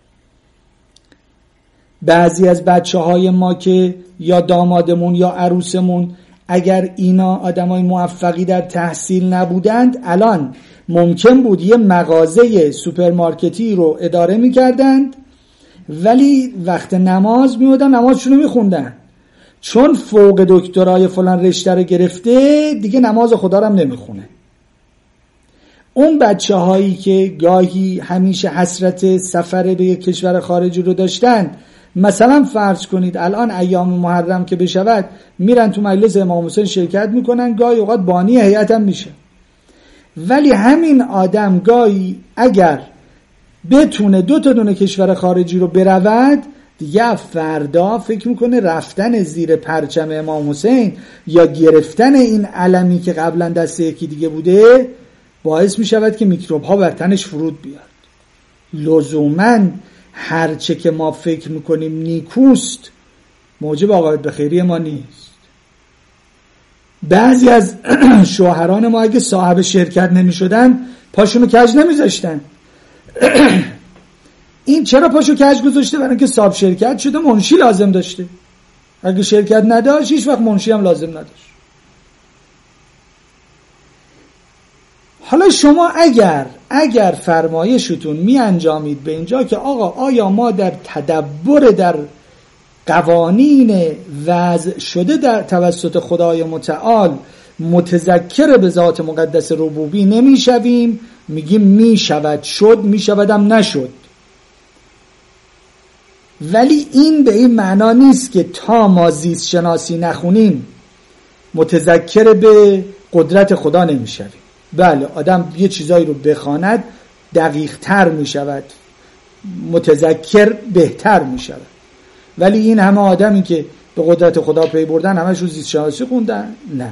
A: بعضی از بچه های ما که یا دامادمون یا عروسمون اگر اینا آدمای موفقی در تحصیل نبودند، الان ممکن بود یه مغازه سوپرمارکتی رو اداره میکردند، ولی وقت نماز میودن نمازشون رو میخوندن، چون فوق دکترای فلان رشته رو گرفته دیگه نماز خدا رو هم نمیخونه. اون بچه هایی که گاهی همیشه حسرت سفر به یک کشور خارجی رو داشتن، مثلا فرض کنید الان ایام محرم که بشود میرن تو مجلس امام حسین شرکت میکنن، گاهی اوقات بانی هیئت هم میشه، ولی همین آدم گاهی اگر بتونه دو تا دونه کشور خارجی رو برود، دیگه فردا فکر میکنه رفتن زیر پرچم امام حسین یا گرفتن این علمی که قبلا دست یکی دیگه بوده باعث میشود که میکروب ها بر تنش فرود بیاد. لزوماً هرچه که ما فکر میکنیم نیکوست موجب عاقبت بخیری ما نیست. بعضی از شوهران ما اگه صاحب شرکت نمیشدن پاشونو کج نمیذاشتن. این چرا پاشو کج گذاشته؟ برای اینکه صاحب شرکت شده، منشی لازم داشته. اگه شرکت نداشت هیچ وقت منشی هم لازم نداشت. حالا شما اگر اگر فرمایشتون می انجامید به اینجا که آقا آیا ما در تدبر در قوانین وضع شده در توسط خدای متعال متذکر به ذات مقدس ربوبی نمی شویم؟ میگیم می شود، شد، می شودم نشد. ولی این به این معنا نیست که تا ما زیست شناسی نخونیم متذکر به قدرت خدا نمی شویم. بله، آدم یه چیزایی رو بخواند دقیق تر می شود، متذکر بهتر می شود. ولی این همه آدمی که به قدرت خدا پی بردن همشون زیست شناسی خوندن؟ نه.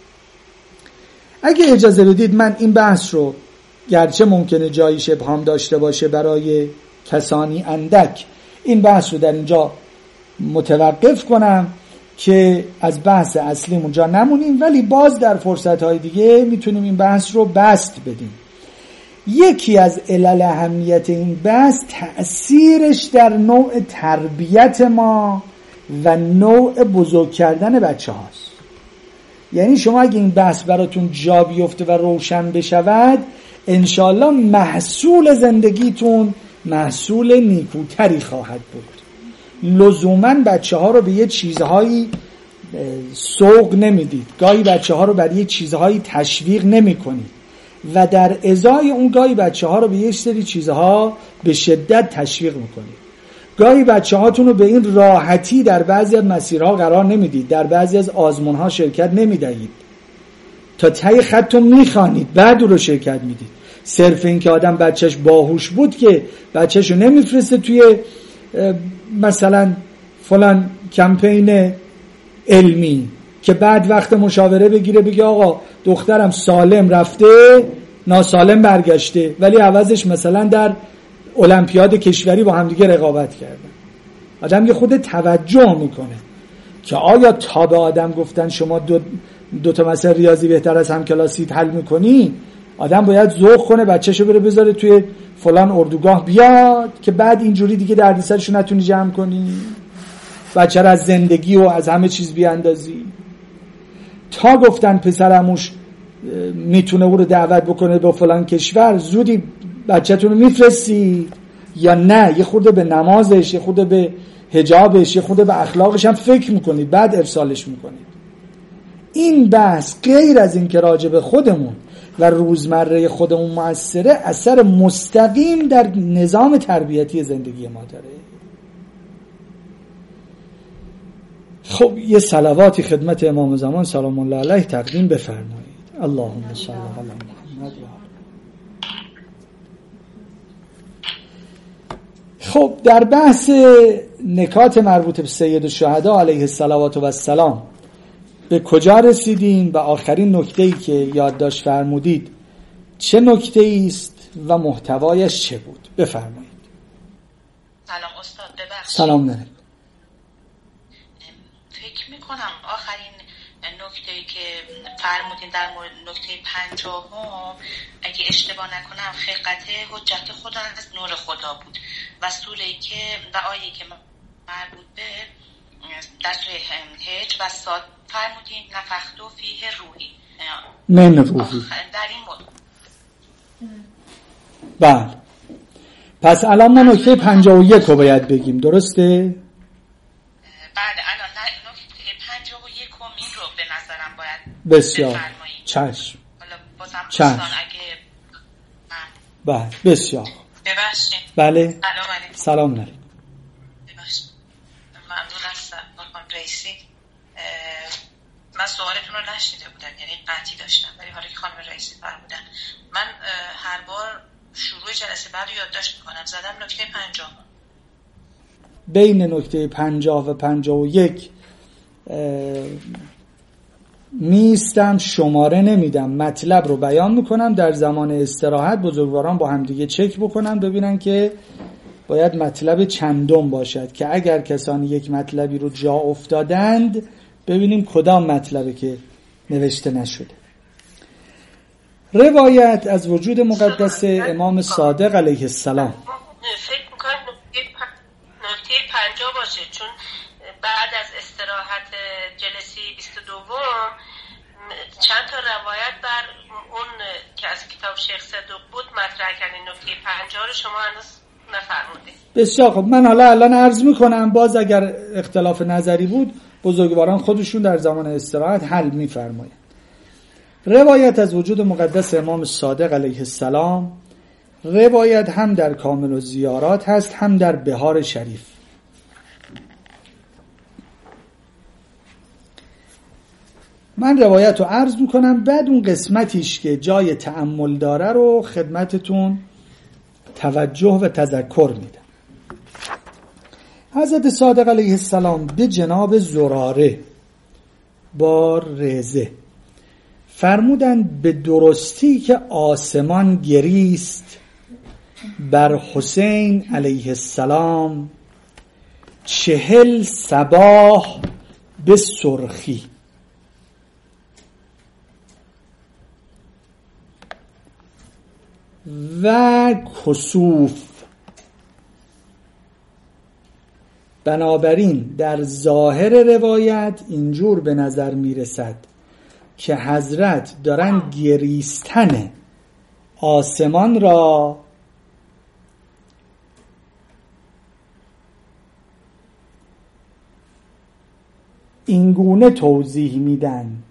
A: اگه اجازه بدید من این بحث رو، گرچه ممکنه جایی ابهام داشته باشه برای کسانی اندک، این بحث رو در اینجا متوقف کنم که از بحث اصلی اونجا نمونیم، ولی باز در فرصت‌های دیگه میتونیم این بحث رو بسط بدیم. یکی از علل اهمیت این بحث تأثیرش در نوع تربیت ما و نوع بزرگ کردن بچه هاست. یعنی شما اگه این بحث براتون جا بیفته و روشن بشود، انشالله محصول زندگیتون محصول نیکوتری خواهد بود. لزوماً بچه ها رو به یه چیزهایی سوق نمیدید، گاهی بچه ها رو برای یه چیزهایی تشویق نمی کنید و در ازای اون گاهی بچه ها رو به یه سری چیزها به شدت تشویق میکنید. گاهی بچه هاتون رو به این راحتی در بعضی از مسیرها قرار نمیدید، در بعضی از آزمونها شرکت نمیدهید، تا ته خطو میخوانید بعد رو شرکت میدید. صرف این که آدم بچهش باهوش بود که بچهشو نمیفرسته توی مثلا فلان کمپین علمی که بعد وقت مشاوره بگیره بگه آقا دخترم سالم رفته ناسالم برگشته، ولی عوضش مثلا در المپیاد کشوری با همدیگه رقابت کردن. آدم یه خود توجه میکنه که آیا تا به آدم گفتن شما دو, دو تا مسئله ریاضی بهتر از هم کلاسیت حل میکنی، آدم باید ذوق کنه بچه‌شو بره بذاره توی فلان اردوگاه بیاد که بعد اینجوری دیگه دردسرشو نتونی جمع کنی، بچه رو از زندگی و از همه چیز بیاندازی. تا گفتن پسرموش میتونه او رو دعوت بکنه به فلان کشور، زودی بچه‌تون رو میفرستی یا نه یه خورده به نمازش، یه خورده به حجابش، یه خورده به اخلاقش هم فکر میکنید بعد ارسالش میکنید. این بحث غیر از این که راجع به خودمون و روزمره خودمون مؤثره، اثر مستقیم در نظام تربیتی زندگی ما داره. خب یه صلواتی خدمت امام زمان سلام الله علیه تقدیم بفرمایید. اللهم صل علی محمد. خب در بحث نکات مربوط به سید الشهدا علیه الصلوات و السلام به کجا رسیدیم و آخرین نکته‌ای که یادداشت فرمودید چه نکته‌ای است و محتوایش چه بود؟ بفرمایید.
C: سلام استاد، ببخشید.
A: سلام نه.
C: فکر می‌کنم آخرین نکته‌ای که فرمودین در مورد نکته پنجاهم اگه اشتباه نکنم خلقت حجت خدا از نور خدا بود و سوره‌ای که و آیه‌ای که مربوط به در سوره هج و صاد فرمودین نفختو فیه روحی
A: من روحی
C: در این مورد.
A: بله، پس الان ما نکته پنجاه و یک رو باید بگیم، درسته؟
C: بله، الان نکته پنجاه و یک این رو به نظرم باید
A: بسیار
C: بفرمایید.
A: چشم
C: حالا بازم
A: چشم.
C: دوستان اگه
A: بله بسیار
C: ببخشید.
A: بله
C: سلام علیکم.
A: سلام علیکم.
C: ببخشید. ممنون هستم خانم رئیسی. من سوالتون رو نشنیده بودم، یعنی قطعی داشتم، ولی حالا که خانم رئیسی فرمودن من هر بار شروع جلسه بعد رو یادداشت میکنم. زدم نکته پنجاه.
A: بین نکته پنجاه و پنجاه و یک میستم، شماره نمیدم، مطلب رو بیان میکنم. در زمان استراحت بزرگواران با هم دیگه چک بکنن ببینن که باید مطلب چندم باشد، که اگر کسانی یک مطلبی رو جا افتادند ببینیم کدام مطلبه که نوشته نشده. روایت از وجود مقدس امام صادق علیه السلام.
D: فکر میکنم نکته پنجاه باشه، چون بعد از استراحت جلسه بیست و دوم چند تا روایت بر اون که از کتاب شیخ صدوق بود مطرح کردین. نکته پنجاه رو شما هنوز نفرمودید.
A: بسیار خب، من حالا الان عرض میکنم، باز اگر اختلاف نظری بود بزرگواران خودشون در زمان استراحت حل میفرمایند. روایت از وجود مقدس امام صادق علیه السلام، روایت هم در کامل الزیارات هست هم در بهار شریف. من روایت رو عرض میکنم، بعد اون قسمتیش که جای تأمل داره رو خدمتتون توجه و تذکر میدم. حضرت صادق علیه السلام به جناب زراره با رزه فرمودند به درستی که آسمان گریست بر حسین علیه السلام چهل صباح به سرخی. و کسوف. بنابراین در ظاهر روایت اینجور به نظر میرسد که حضرت دارن گریستن آسمان را اینگونه توضیح میدن: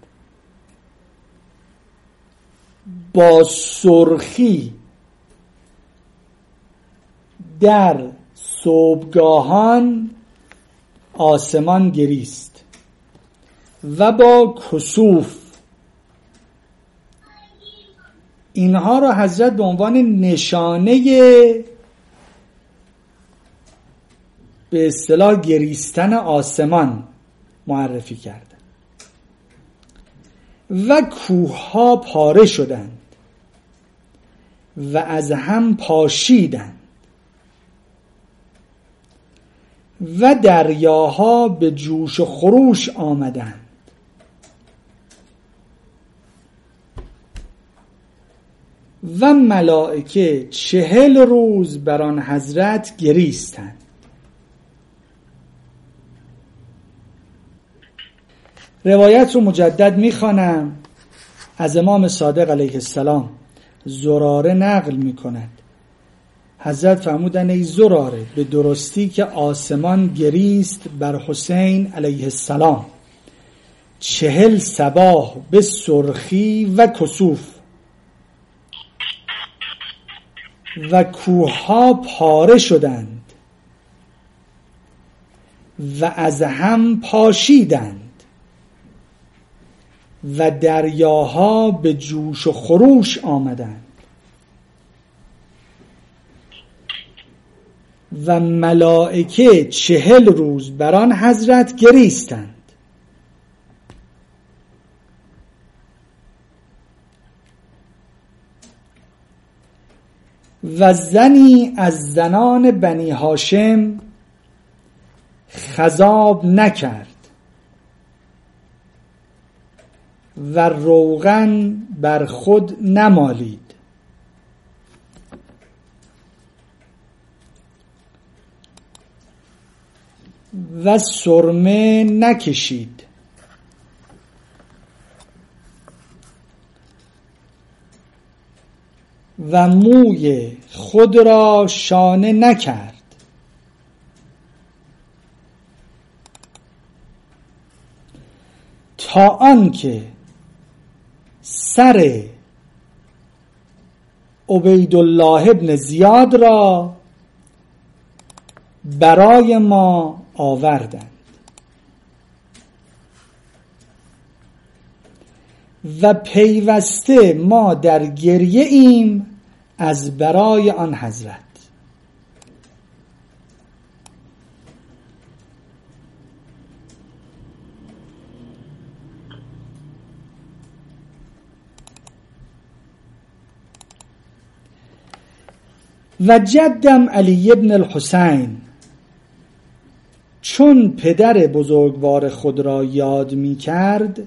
A: با سرخی در صبحگاهان آسمان گریست و با کسوف. اینها را حضرت به عنوان نشانه به اصطلاح گریستن آسمان معرفی کرد. و کوه‌ها پاره شدند و از هم پاشیدند و دریاها به جوش و خروش آمدند و ملائکه چهل روز بر آن حضرت گریستند. روایت رو مجدد میخوانم. از امام صادق علیه السلام زراره نقل میکند. حضرت فرمودند: ای زراره، به درستی که آسمان گریست بر حسین علیه السلام چهل صباح به سرخی و کسوف و کوه‌ها پاره شدند و از هم پاشیدند و دریاها به جوش و خروش آمدند و ملائکه چهل روز بر آن حضرت گریستند. و زنی از زنان بنی هاشم خضاب نکرد و روغن بر خود نمالید و سرمه نکشید و موی خود را شانه نکرد تا آنکه سر عبیدالله ابن زیاد را برای ما آوردند و پیوسته ما در گریه ایم از برای آن حضرت. و جدم علی ابن الحسین چون پدر بزرگوار خود را یاد می کرد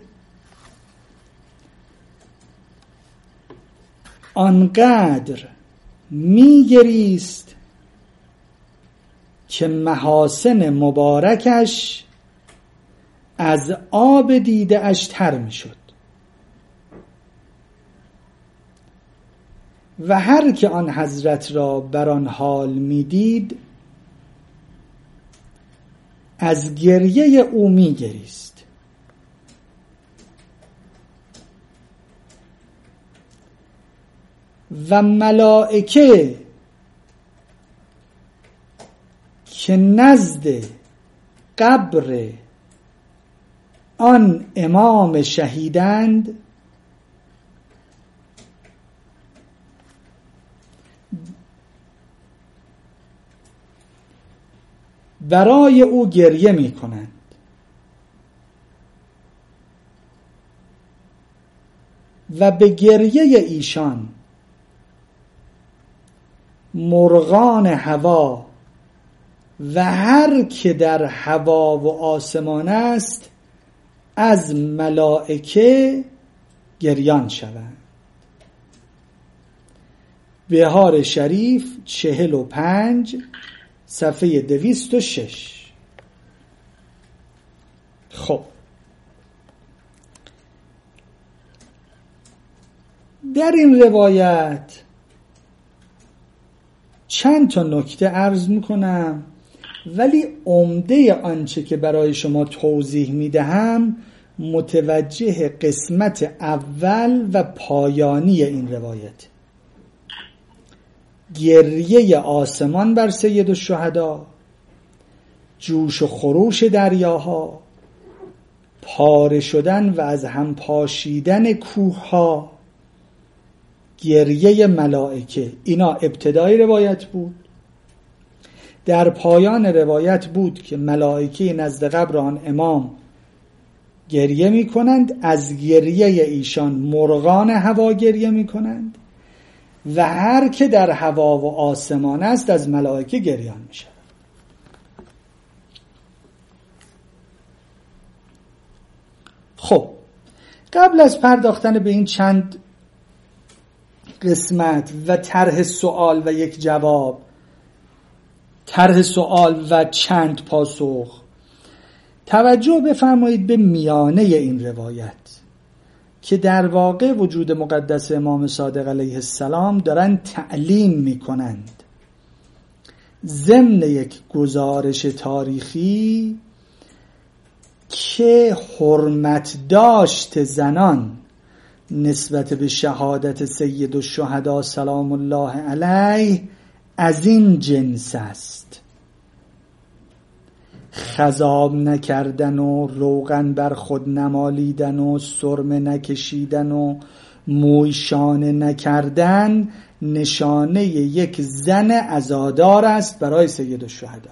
A: آنقدر می گریست که محاسن مبارکش از آب دیده اش تر می شد. و هر که آن حضرت را بر آن حال میدید از گریه او میگریست. و ملائکه که نزد قبر آن امام شهیدند برای او گریه می کنند و به گریه ایشان مرغان هوا و هر که در هوا و آسمان است از ملائکه گریان شوند. بهار شریف چهل و پنج صفحه دویست و شش. خب در این روایت چند تا نکته عرض میکنم، ولی عمده آنچه که برای شما توضیح میدهم متوجه قسمت اول و پایانی این روایت. گریه آسمان بر سید الشهدا، جوش و خروش دریاها، پاره شدن و از هم پاشیدن کوهها، گریه ملائکه، اینا ابتدای روایت بود. در پایان روایت بود که ملائکه نزد قبر آن امام گریه می کنند، از گریه ایشان مرغان هوا گریه می کنند و هر که در هوا و آسمان است از ملائکه گریان می شود. خب قبل از پرداختن به این چند قسمت و طرح سوال و یک جواب، طرح سوال و چند پاسخ، توجه بفرمایید به میانه این روایت که در واقع وجود مقدس امام صادق علیه السلام دارن تعلیم میکنند ضمن یک گزارش تاریخی که حرمت داشت زنان نسبت به شهادت سید الشهدا سلام الله علیه از این جنس است. خضاب نکردن و روغن بر خود نمالیدن و سرمه نکشیدن و موی شانه نکردن نشانه یک زن عزادار است برای سید الشهدا.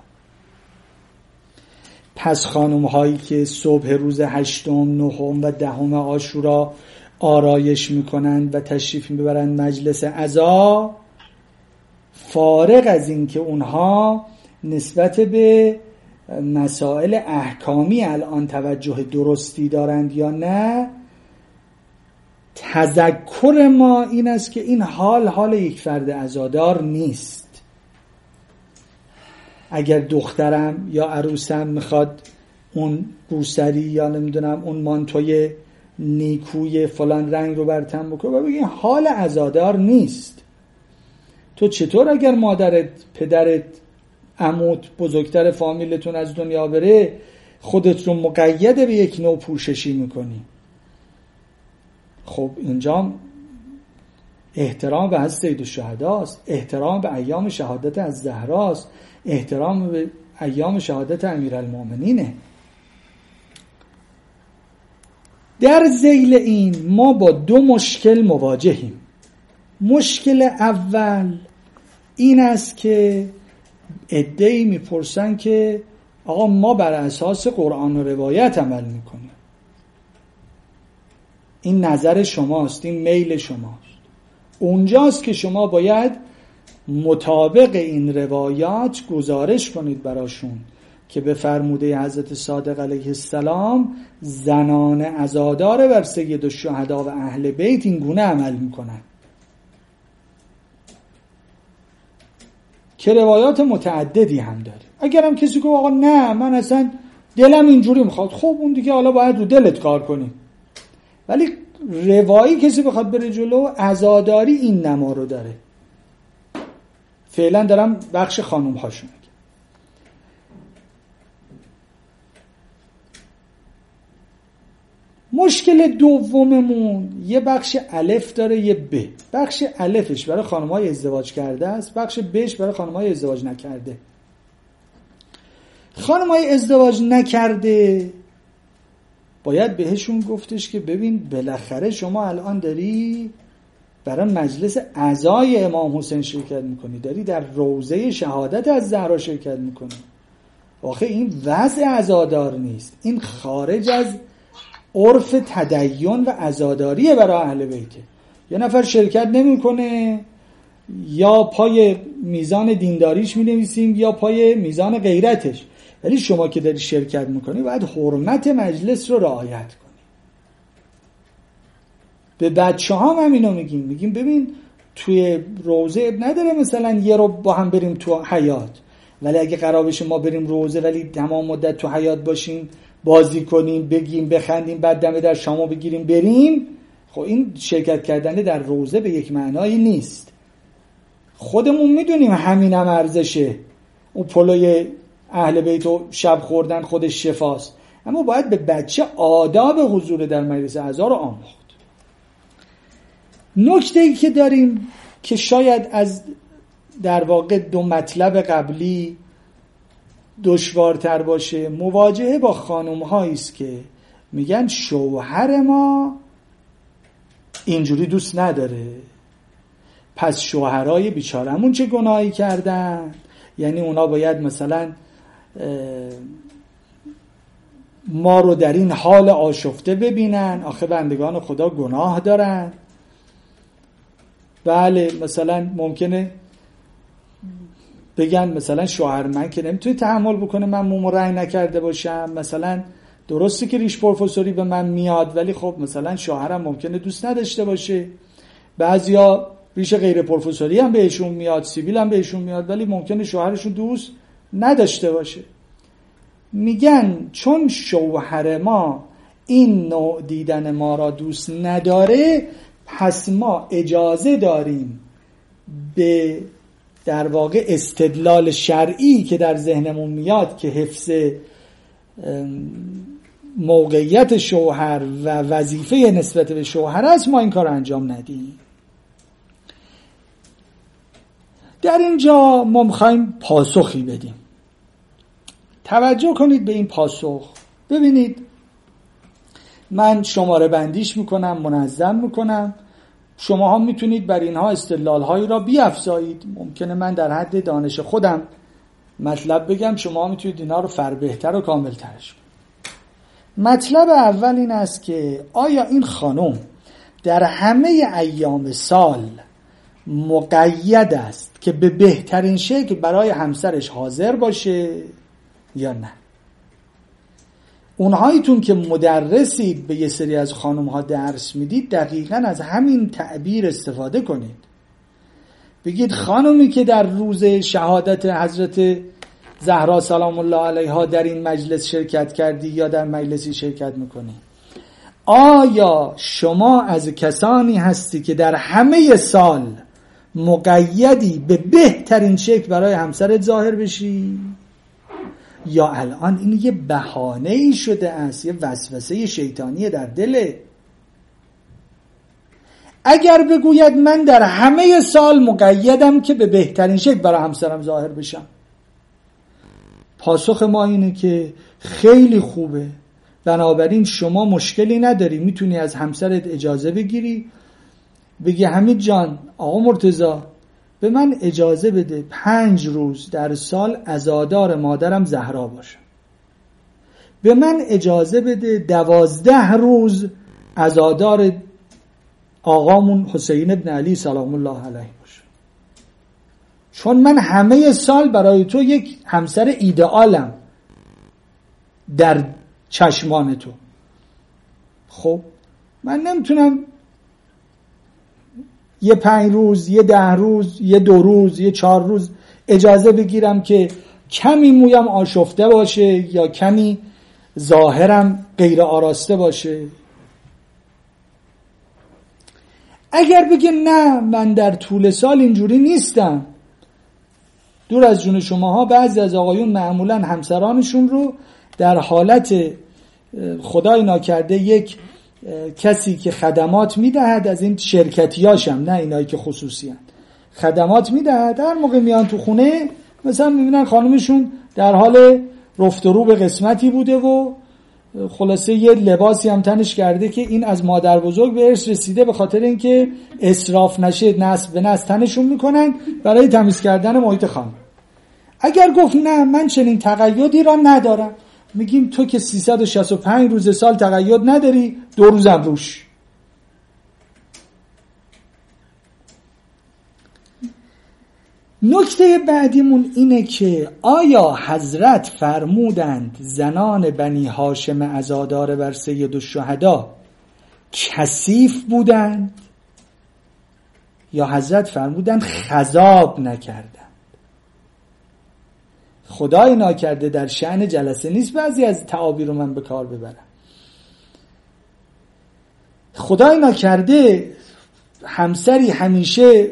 A: پس خانم هایی که صبح روز هشتم، نهم و دهم عاشورا آرایش میکنند و تشریف میبرند مجلس عزا، فارغ از این که اونها نسبت به مسائل احکامی الان توجه درستی دارند یا نه، تذکر ما این است که این حال حال یک فرد عزادار نیست. اگر دخترم یا عروسم میخواد اون روسری یا نمیدونم اون مانتوی نیکوی فلان رنگ رو بر تن بکنه و بگه حال عزادار نیست. تو چطور اگر مادرت، پدرت، عموت، بزرگتر فامیلتون از دنیا بره خودت رو مقید به یک نوع پوششی میکنی؟ خب اینجا احترام به حضرت سید الشهداست، احترام به ایام شهادت از زهراست، احترام به ایام شهادت امیرالمومنینه. در ذیل این ما با دو مشکل مواجهیم. مشکل اول این است که عده‌ای میپرسن که آقا ما بر اساس قرآن و روایت عمل میکنیم. این نظر شماست، این میل شماست. اونجاست که شما باید مطابق این روایات گزارش کنید براشون که به فرموده حضرت صادق علیه السلام زنان عزادار بر سید الشهدا و اهل بیت این گونه عمل میکنن که روایات متعددی هم داره. اگر هم کسی که آقا نه من اصلا دلم اینجوری میخواد، خب اون دیگه حالا باید رو دلت کار کنی، ولی روایی کسی بخواد بره جلو، عزاداری این نما رو داره. فعلا دارم بخش خانوم هاشون میگم. مشکل دوممون یه بخش الف داره یه ب. بخش الفش برای خانم‌های ازدواج کرده است، بخش بش برای خانم‌های ازدواج نکرده. خانم‌های ازدواج نکرده باید بهشون گفتش که ببین بالاخره شما الان داری برای مجلس عزای امام حسین شرکت میکنی، داری در روضه شهادت از زهرا شرکت میکنی. آخه این وضع عزادار نیست، این خارج از عرف تدین و عزاداریه برای اهل بیته. یه نفر شرکت نمیکنه، یا پای میزان دینداریش مینویسیم یا پای میزان غیرتش، ولی شما که داری شرکت میکنی باید حرمت مجلس رو رعایت کنی. به بچه ها هم اینو میگیم، میگیم ببین توی روضه نداره مثلا یه رو با هم بریم تو حیات، ولی اگه قرار بشه ما بریم روضه ولی تمام مدت تو حیات باشیم، بازی کنیم، بگیم، بخندیم، بعد دمه در شامو بگیریم بریم، خب این شرکت کردن در روضه به یک معنایی نیست. خودمون میدونیم همین هم ارزشه، اون پلوی اهل بیت و شب خوردن خودش شفاست، اما باید به بچه آداب حضور در مجلس عزا رو آموخت. نکته‌ای که داریم که شاید از در واقع دو مطلب قبلی دشوارتر باشه، مواجهه با خانم هایی است که میگن شوهر ما اینجوری دوست نداره، پس شوهرای بیچارمون چه گناهی کردن؟ یعنی اونا باید مثلا ما رو در این حال آشفته ببینن، آخه بندگان خدا گناه دارن. بله مثلا ممکنه بگن مثلا شوهر من که نمیتونه تحمل بکنه من مومو رنگ نکرده باشم، مثلا درسته که ریش پروفسوری به من میاد ولی خب مثلا شوهرم ممکنه دوست نداشته باشه. بعضیا ریش غیر پروفسوری هم بهشون میاد، سیبیل هم بهشون میاد، ولی ممکنه شوهرشون دوست نداشته باشه. میگن چون شوهر ما این نوع دیدن ما را دوست نداره، پس ما اجازه داریم به در واقع استدلال شرعی که در ذهنمون میاد که حفظ موقعیت شوهر و وظیفه نسبت به شوهر است، ما این کار انجام ندیم. در اینجا ما میخوایم پاسخی بدیم. توجه کنید به این پاسخ. ببینید من شماره بندیش میکنم، منظم میکنم، شما هم میتونید بر اینها استدلال هایی را بیافزایید. ممکنه من در حد دانش خودم مطلب بگم، شما میتونید اینا رو فربهتر و کامل ترش کنید. مطلب اول این است که آیا این خانم در همه ایام سال مقید است که به بهترین شکل برای همسرش حاضر باشه یا نه؟ اونهایتون که مدرسید به یه سری از خانم ها درس میدید، دقیقاً از همین تعبیر استفاده کنید. بگید خانمی که در روز شهادت حضرت زهرا سلام الله علیها در این مجلس شرکت کردی یا در مجلسی شرکت میکنی، آیا شما از کسانی هستی که در همه سال مقیدی به بهترین شکل برای همسرت ظاهر بشی، یا الان این یه بهانه‌ای شده است، یه وسوسه شیطانی در دله؟ اگر بگوید من در همه سال مقیدم که به بهترین شکل برای همسرم ظاهر بشم، پاسخ ما اینه که خیلی خوبه، بنابراین شما مشکلی نداری، میتونی از همسرت اجازه بگیری، بگی حمید جان، آقا مرتضی به من اجازه بده پنج روز در سال عزادار مادرم زهرا باشم، به من اجازه بده دوازده روز عزادار آقامون حسین ابن علی سلام الله علیه باشم، چون من همه سال برای تو یک همسر ایدئالم در چشمان تو. خب من نمیتونم یه پنج روز، یه ده روز، یه دو روز، یه چهار روز اجازه بگیرم که کمی مویم آشفته باشه یا کمی ظاهرم غیر آراسته باشه. اگر بگه نه من در طول سال اینجوری نیستم، دور از جون شماها بعضی از آقایون معمولا همسرانشون رو در حالت خدای ناکرده یک کسی که خدمات میدهد، از این شرکتیاش هم نه اینایی که خصوصی هست، خدمات میدهد، هر موقع میان تو خونه مثلا میبینن خانمشون در حال رفت و رو به قسمتی بوده و خلاصه یه لباسی هم تنش کرده که این از مادر بزرگ به ارث رسیده، به خاطر اینکه اسراف نشه نسل به نسل تنشون میکنن برای تمیز کردن محیط خانه. اگر گفت نه من چنین تقیدی را ندارم، میگیم تو که سیصد و شصت و پنج روز سال تقید نداری، دو روزم روش. نکته بعدیمون اینه که آیا حضرت فرمودند زنان بنی هاشم عزادار بر سید الشهدا کثیف بودند یا حضرت فرمودند خضاب نکردند؟ خدای ناکرده در شأن جلسه نیست بعضی از تعابیر رو من به کار ببرم. خدای ناکرده همسری همیشه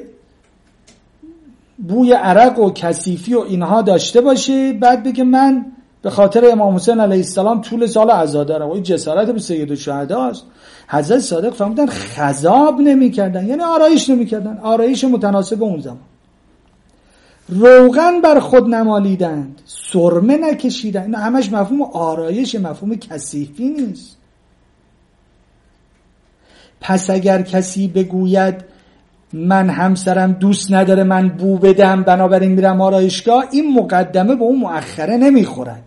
A: بوی عرق و کثیفی و اینها داشته باشه، بعد بگه من به خاطر امام حسین علیه السلام طول سال عزادارم. و این جسارت به سید الشهدا است. حضرت صادق فرمودن خضاب نمی کردن، یعنی آرایش نمی کردن، آرایش متناسب اون زمان. روغن بر خود نمالیدند، سرمه نکشیدند. این همش مفهوم آرایش، مفهوم کثیفی نیست. پس اگر کسی بگوید من همسرم دوست نداره من بو بدم بنابراین میرم آرایشگاه، این مقدمه به اون مؤخره نمیخورد.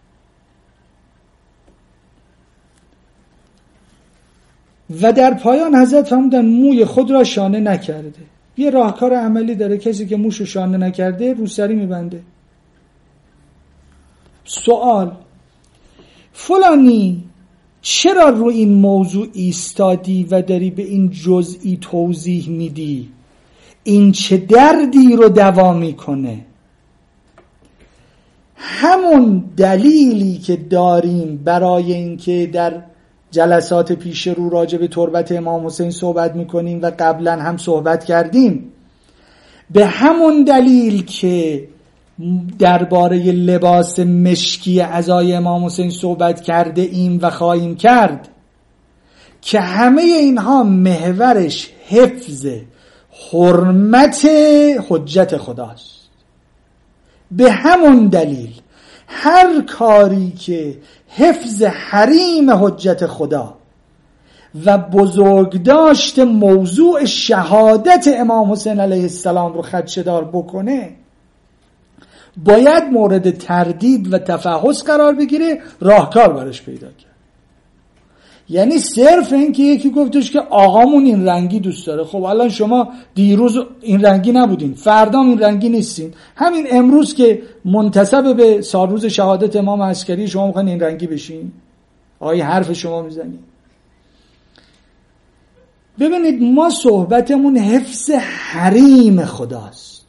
A: و در پایان حضرت فرمودن موی خود را شانه نکرده. یه راهکار عملی داره، کسی که موشو شانه نکرده روسری میبنده. سوال: فلانی چرا رو این موضوع ایستادی و داری به این جزئی توضیح میدی؟ این چه دردی رو دوا میکنه؟ همون دلیلی که داریم برای اینکه در جلسات پیش رو راجع به تربت امام حسین صحبت میکنیم و قبلا هم صحبت کردیم، به همون دلیل که درباره لباس مشکی عزای امام حسین صحبت کرده ایم و خواهیم کرد، که همه اینها محورش حفظ حرمت حجت خداست. به همون دلیل هر کاری که حفظ حریم حجت خدا و بزرگداشت موضوع شهادت امام حسین علیه السلام رو خدشه‌دار بکنه باید مورد تردید و تفحص قرار بگیره، راهکار براش پیدا کرد. یعنی صرف این که یکی گفتش که آقامون این رنگی دوست داره، خب الان شما دیروز این رنگی نبودین، فردا این رنگی نیستین، همین امروز که منتسب به سالروز شهادت امام عسکری شما میخواین این رنگی بشین؟ آیا حرف شما میزنید؟ ببینید ما صحبتمون حفظ حریم خداست،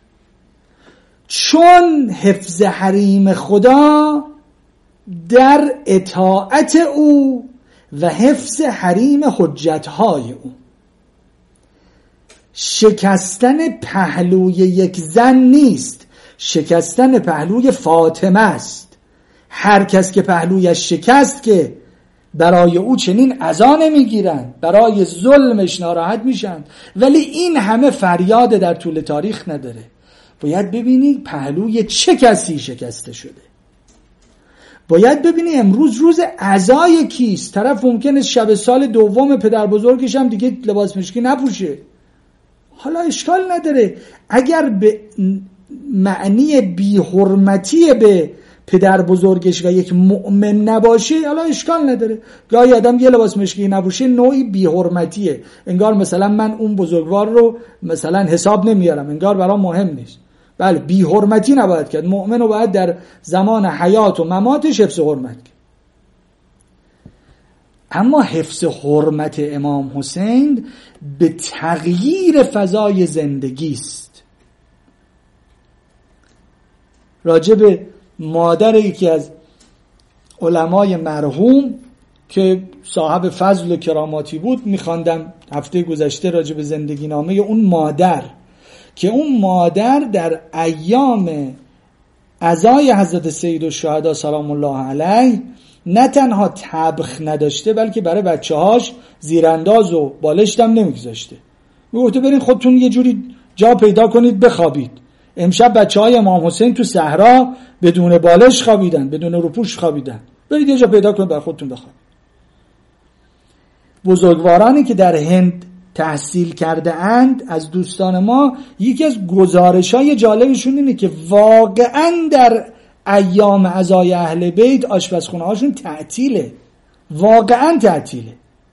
A: چون حفظ حریم خدا در اطاعت او و حفظ حریم حجتهای او. شکستن پهلوی یک زن نیست، شکستن پهلوی فاطمه است. هر کس که پهلویش شکست که برای او چنین عزا نمیگیرند، برای ظلمش ناراحت میشن، ولی این همه فریاد در طول تاریخ نداره. باید ببینی پهلوی چه کسی شکسته شده، باید ببینی امروز روز عزای کیست. طرف ممکنه شب سال دوم پدر بزرگش هم دیگه لباس مشکی نپوشه، حالا اشکال نداره. اگر به معنی بی حرمتی به پدر بزرگش و یک مؤمن نباشه حالا اشکال نداره. گاهی آدم یه لباس مشکی نپوشه نوعی بی حرمتیه، انگار مثلا من اون بزرگوار رو مثلا حساب نمیارم، انگار برام مهم نیست. بله بی حرمتی نباید کرد، مؤمن رو باید در زمان حیات و مماتش حفظ حرمت کرد. اما حفظ حرمت امام حسین به تغییر فضای زندگی است. راجب مادر یکی از علمای مرحوم که صاحب فضل و کراماتی بود. میخواندم هفته گذشته راجع به زندگی نامه اون مادر که اون مادر در ایام عزای حضرت سیدالشهدا سلام الله علیه نه تنها طبخ نداشته بلکه برای بچه‌هاش زیرانداز و بالشت هم نمیگذاشته. میگفته برین خودتون یه جوری جا پیدا کنید بخوابید. امشب بچه‌های امام حسین تو صحرا بدون بالش خوابیدن، بدون روپوش خوابیدن، برید یه جا پیدا کنید برای خودتون بخوابید. بزرگوارانی که در هند تحصیل کرده اند از دوستان ما، یکی از گزارش‌های جالبشون اینه که واقعاً در ایام عزای اهل بیت آشپزخونه هاشون تعطیله، واقعاً تعطیله.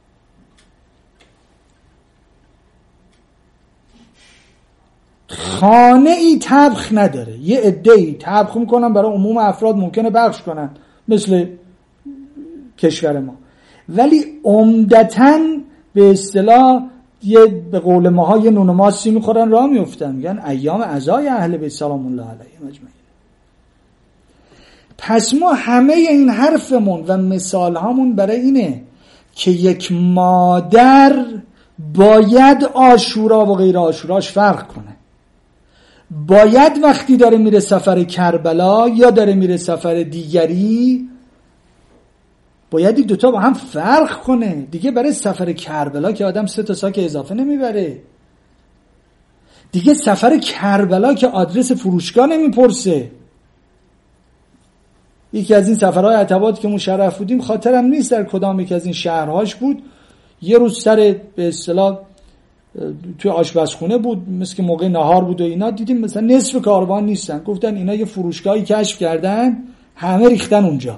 A: خانه ای طبخ نداره. یه عده‌ای طبخ میکنن برای عموم افراد ممکنه بخش کنن مثل کشور ما، ولی عمدتاً به اصطلاح یه به قول ماها یه نون و ماسی میخورن راه میفتن، میگن ایام عزای اهل بیت سلام الله علیهم اجمعین. پس ما همه این حرفمون و مثال هامون برای اینه که یک مادر باید عاشورا و غیر عاشوراش فرق کنه. باید وقتی داره میره سفر کربلا یا داره میره سفر دیگری باید این دوتا با هم فرق کنه. دیگه برای سفر کربلا که آدم سه تا ساک اضافه نمیبره. دیگه سفر کربلا که آدرس فروشگاه نمیپرسه. یکی از این سفرهای عتبات که مشرف بودیم خاطرم نیست در کدام یکی از این شهرهاش بود، یه روز سر به اصطلاح توی آشپزخونه بود، مثل که موقع نهار بود و اینا، دیدیم مثلا نصف کاروان نیستن. گفتن اینا یه فروشگاهی کشف کردن، همه ریختن اونجا،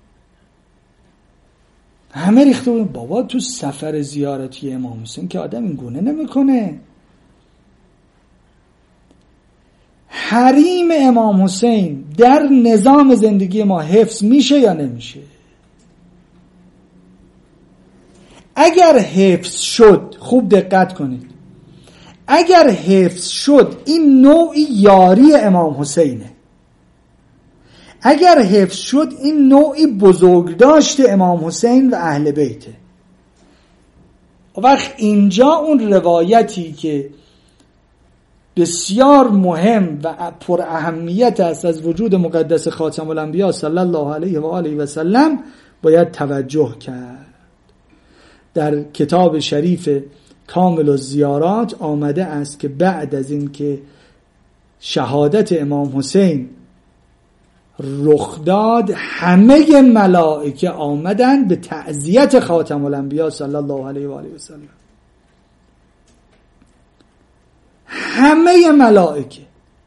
A: همه ریخته بودن. بابا تو سفر زیارتی امام حسین که آدم این گونه نمیکنه. حریم امام حسین در نظام زندگی ما حفظ میشه یا نمیشه؟ اگر حفظ شد، خوب دقت کنید، اگر حفظ شد این نوعی یاری امام حسینه. اگر حفظ شد این نوعی بزرگداشت امام حسین و اهل بیته. وقت اینجا اون روایتی که بسیار مهم و پر اهمیت است از وجود مقدس خاتم الانبیا صلی الله علیه و آله و سلم باید توجه کرد. در کتاب شریف کامل الزیارات آمده است که بعد از این که شهادت امام حسین رخ داد، همه ملائکه آمدن به تعزیت خاتم الانبیا صلی الله علیه و آله و سلم. همه ملائکه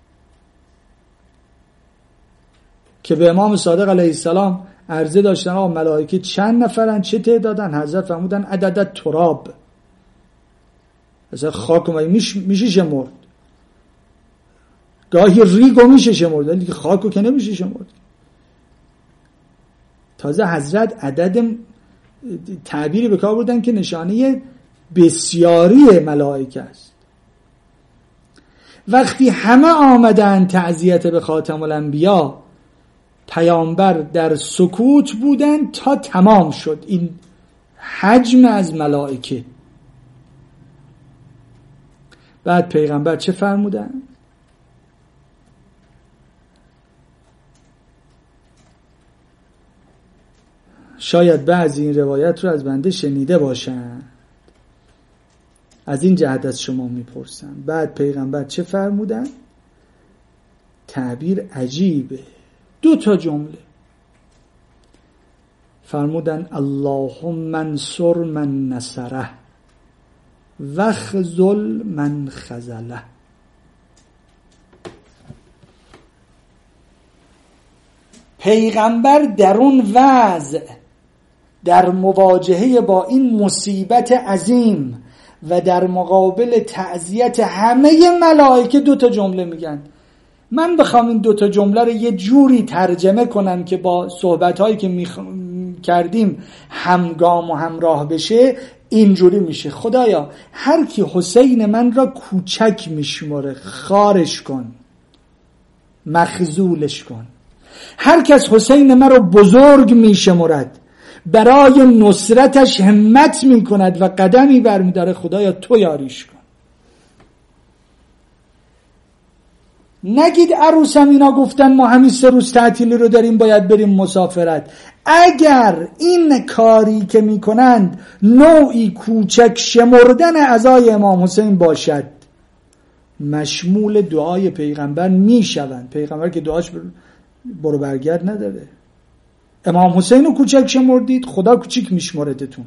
A: که به امام صادق علیه السلام عرضه داشتن آقا ملائکه چند نفرن، چه تعدادن؟ حضرت فرمودن عدد تراب، مثلا خاک و میشه شمرد، گاهی ریگو میشه شمرد ولی که خاکو که نمیشه شمرد. تازه حضرت عدد تعبیری به کار بردن که نشانه بسیاری ملائکه است. وقتی همه آمدن تعزیت به خاتم الانبیا، پیامبر در سکوت بودن تا تمام شد این حجم از ملائکه. بعد پیغمبر چه فرمودن؟ شاید بعضی این روایت رو از بنده شنیده باشن، از این جهت از شما میپرسم. بعد پیغمبر چه فرمودن؟ تعبیر عجیبه، دو تا جمله فرمودن اللهم انصر من نصره وخذل من خذله. پیغمبر در اون وضع، در مواجهه با این مصیبت عظیم و در مقابل تعزیت همه ملائکه دو تا جمله میگن. من بخوام این دو تا جمله رو یه جوری ترجمه کنم که با صحبت‌هایی که می کردیم همگام و همراه بشه، اینجوری میشه: خدایا هر کی حسین من را کوچک میشماره خارش کن، مخذولش کن. هر کس حسین من را بزرگ میشمرد برای نصرتش همت میکند و قدمی برمیداره، خدایا تو یاریش کن. نگید عروسم اینا گفتن ما همین سه روز تعطیلی رو داریم باید بریم مسافرت. اگر این کاری که میکنند نوعی کوچک شمردن عزای امام حسین باشد، مشمول دعای پیغمبر میشوند. پیغمبر که دعاش برو برگرد نداره. امام حسین رو کوچک شمردید، خدا کوچیک میشمردتون.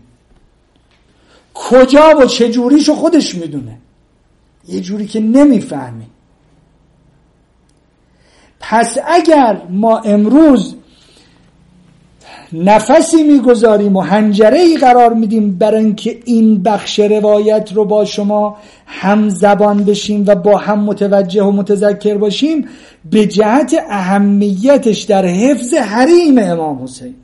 A: کجا و چه جوریشو خودش میدونه، یه جوری که نمیفهمی. پس اگر ما امروز نفسی میگذاریم و حنجره‌ای قرار میدیم برای اینکه این بخش روایت رو با شما هم زبان بشیم و با هم متوجه و متذکر باشیم، به جهت اهمیتش در حفظ حریم امام حسین.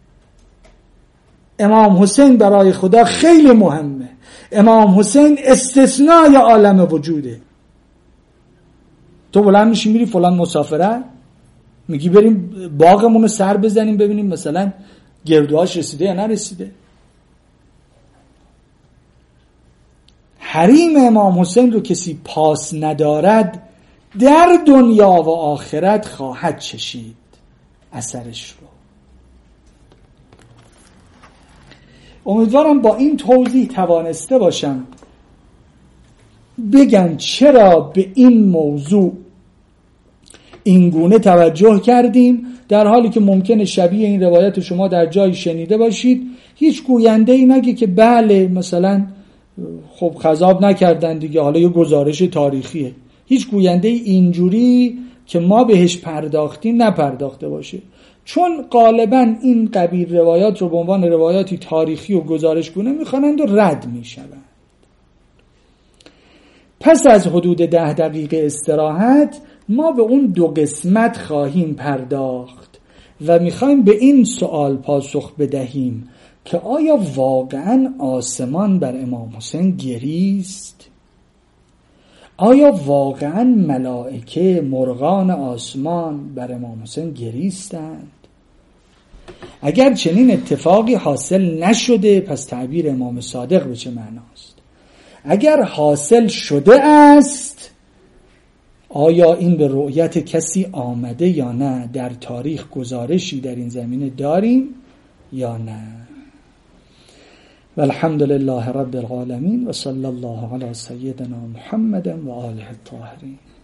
A: امام حسین برای خدا خیلی مهمه. امام حسین استثنای عالم وجوده. تو بلند میشی میری فلان مسافره، میگی بریم باغمون رو سر بزنیم ببینیم مثلا گردوهاش رسیده یا نرسیده. حریم امام حسین رو کسی پاس ندارد در دنیا و آخرت خواهد چشید اثرش رو. امیدوارم با این توضیح توانسته باشم بگم چرا به این موضوع این گونه توجه کردیم، در حالی که ممکنه شبیه این روایت شما در جایی شنیده باشید. هیچ گوینده ای نگه که بله مثلا خب خضاب نکردن دیگه، حالا یه گزارش تاریخیه. هیچ گوینده ای اینجوری که ما بهش پرداختیم نپرداخته باشه، چون غالبا این قبیل روایات رو به عنوان روایاتی تاریخی و گزارشگونه میخوانند و رد میشوند. پس از حدود ده دقیقه استراحت ما به اون دو قسمت خواهیم پرداخت و میخوایم به این سوال پاسخ بدهیم که آیا واقعا آسمان بر امام حسین گریست؟ آیا واقعا ملائکه مرغان آسمان بر امام حسین گریستند؟ اگر چنین اتفاقی حاصل نشده پس تعبیر امام صادق به چه معناست؟ اگر حاصل شده است آیا این به رؤیت کسی آمده یا نه؟ در تاریخ گزارشی در این زمینه داریم یا نه؟ والحمد لله رب العالمین و صلی الله علی سیدنا محمد و آله الطاهرین.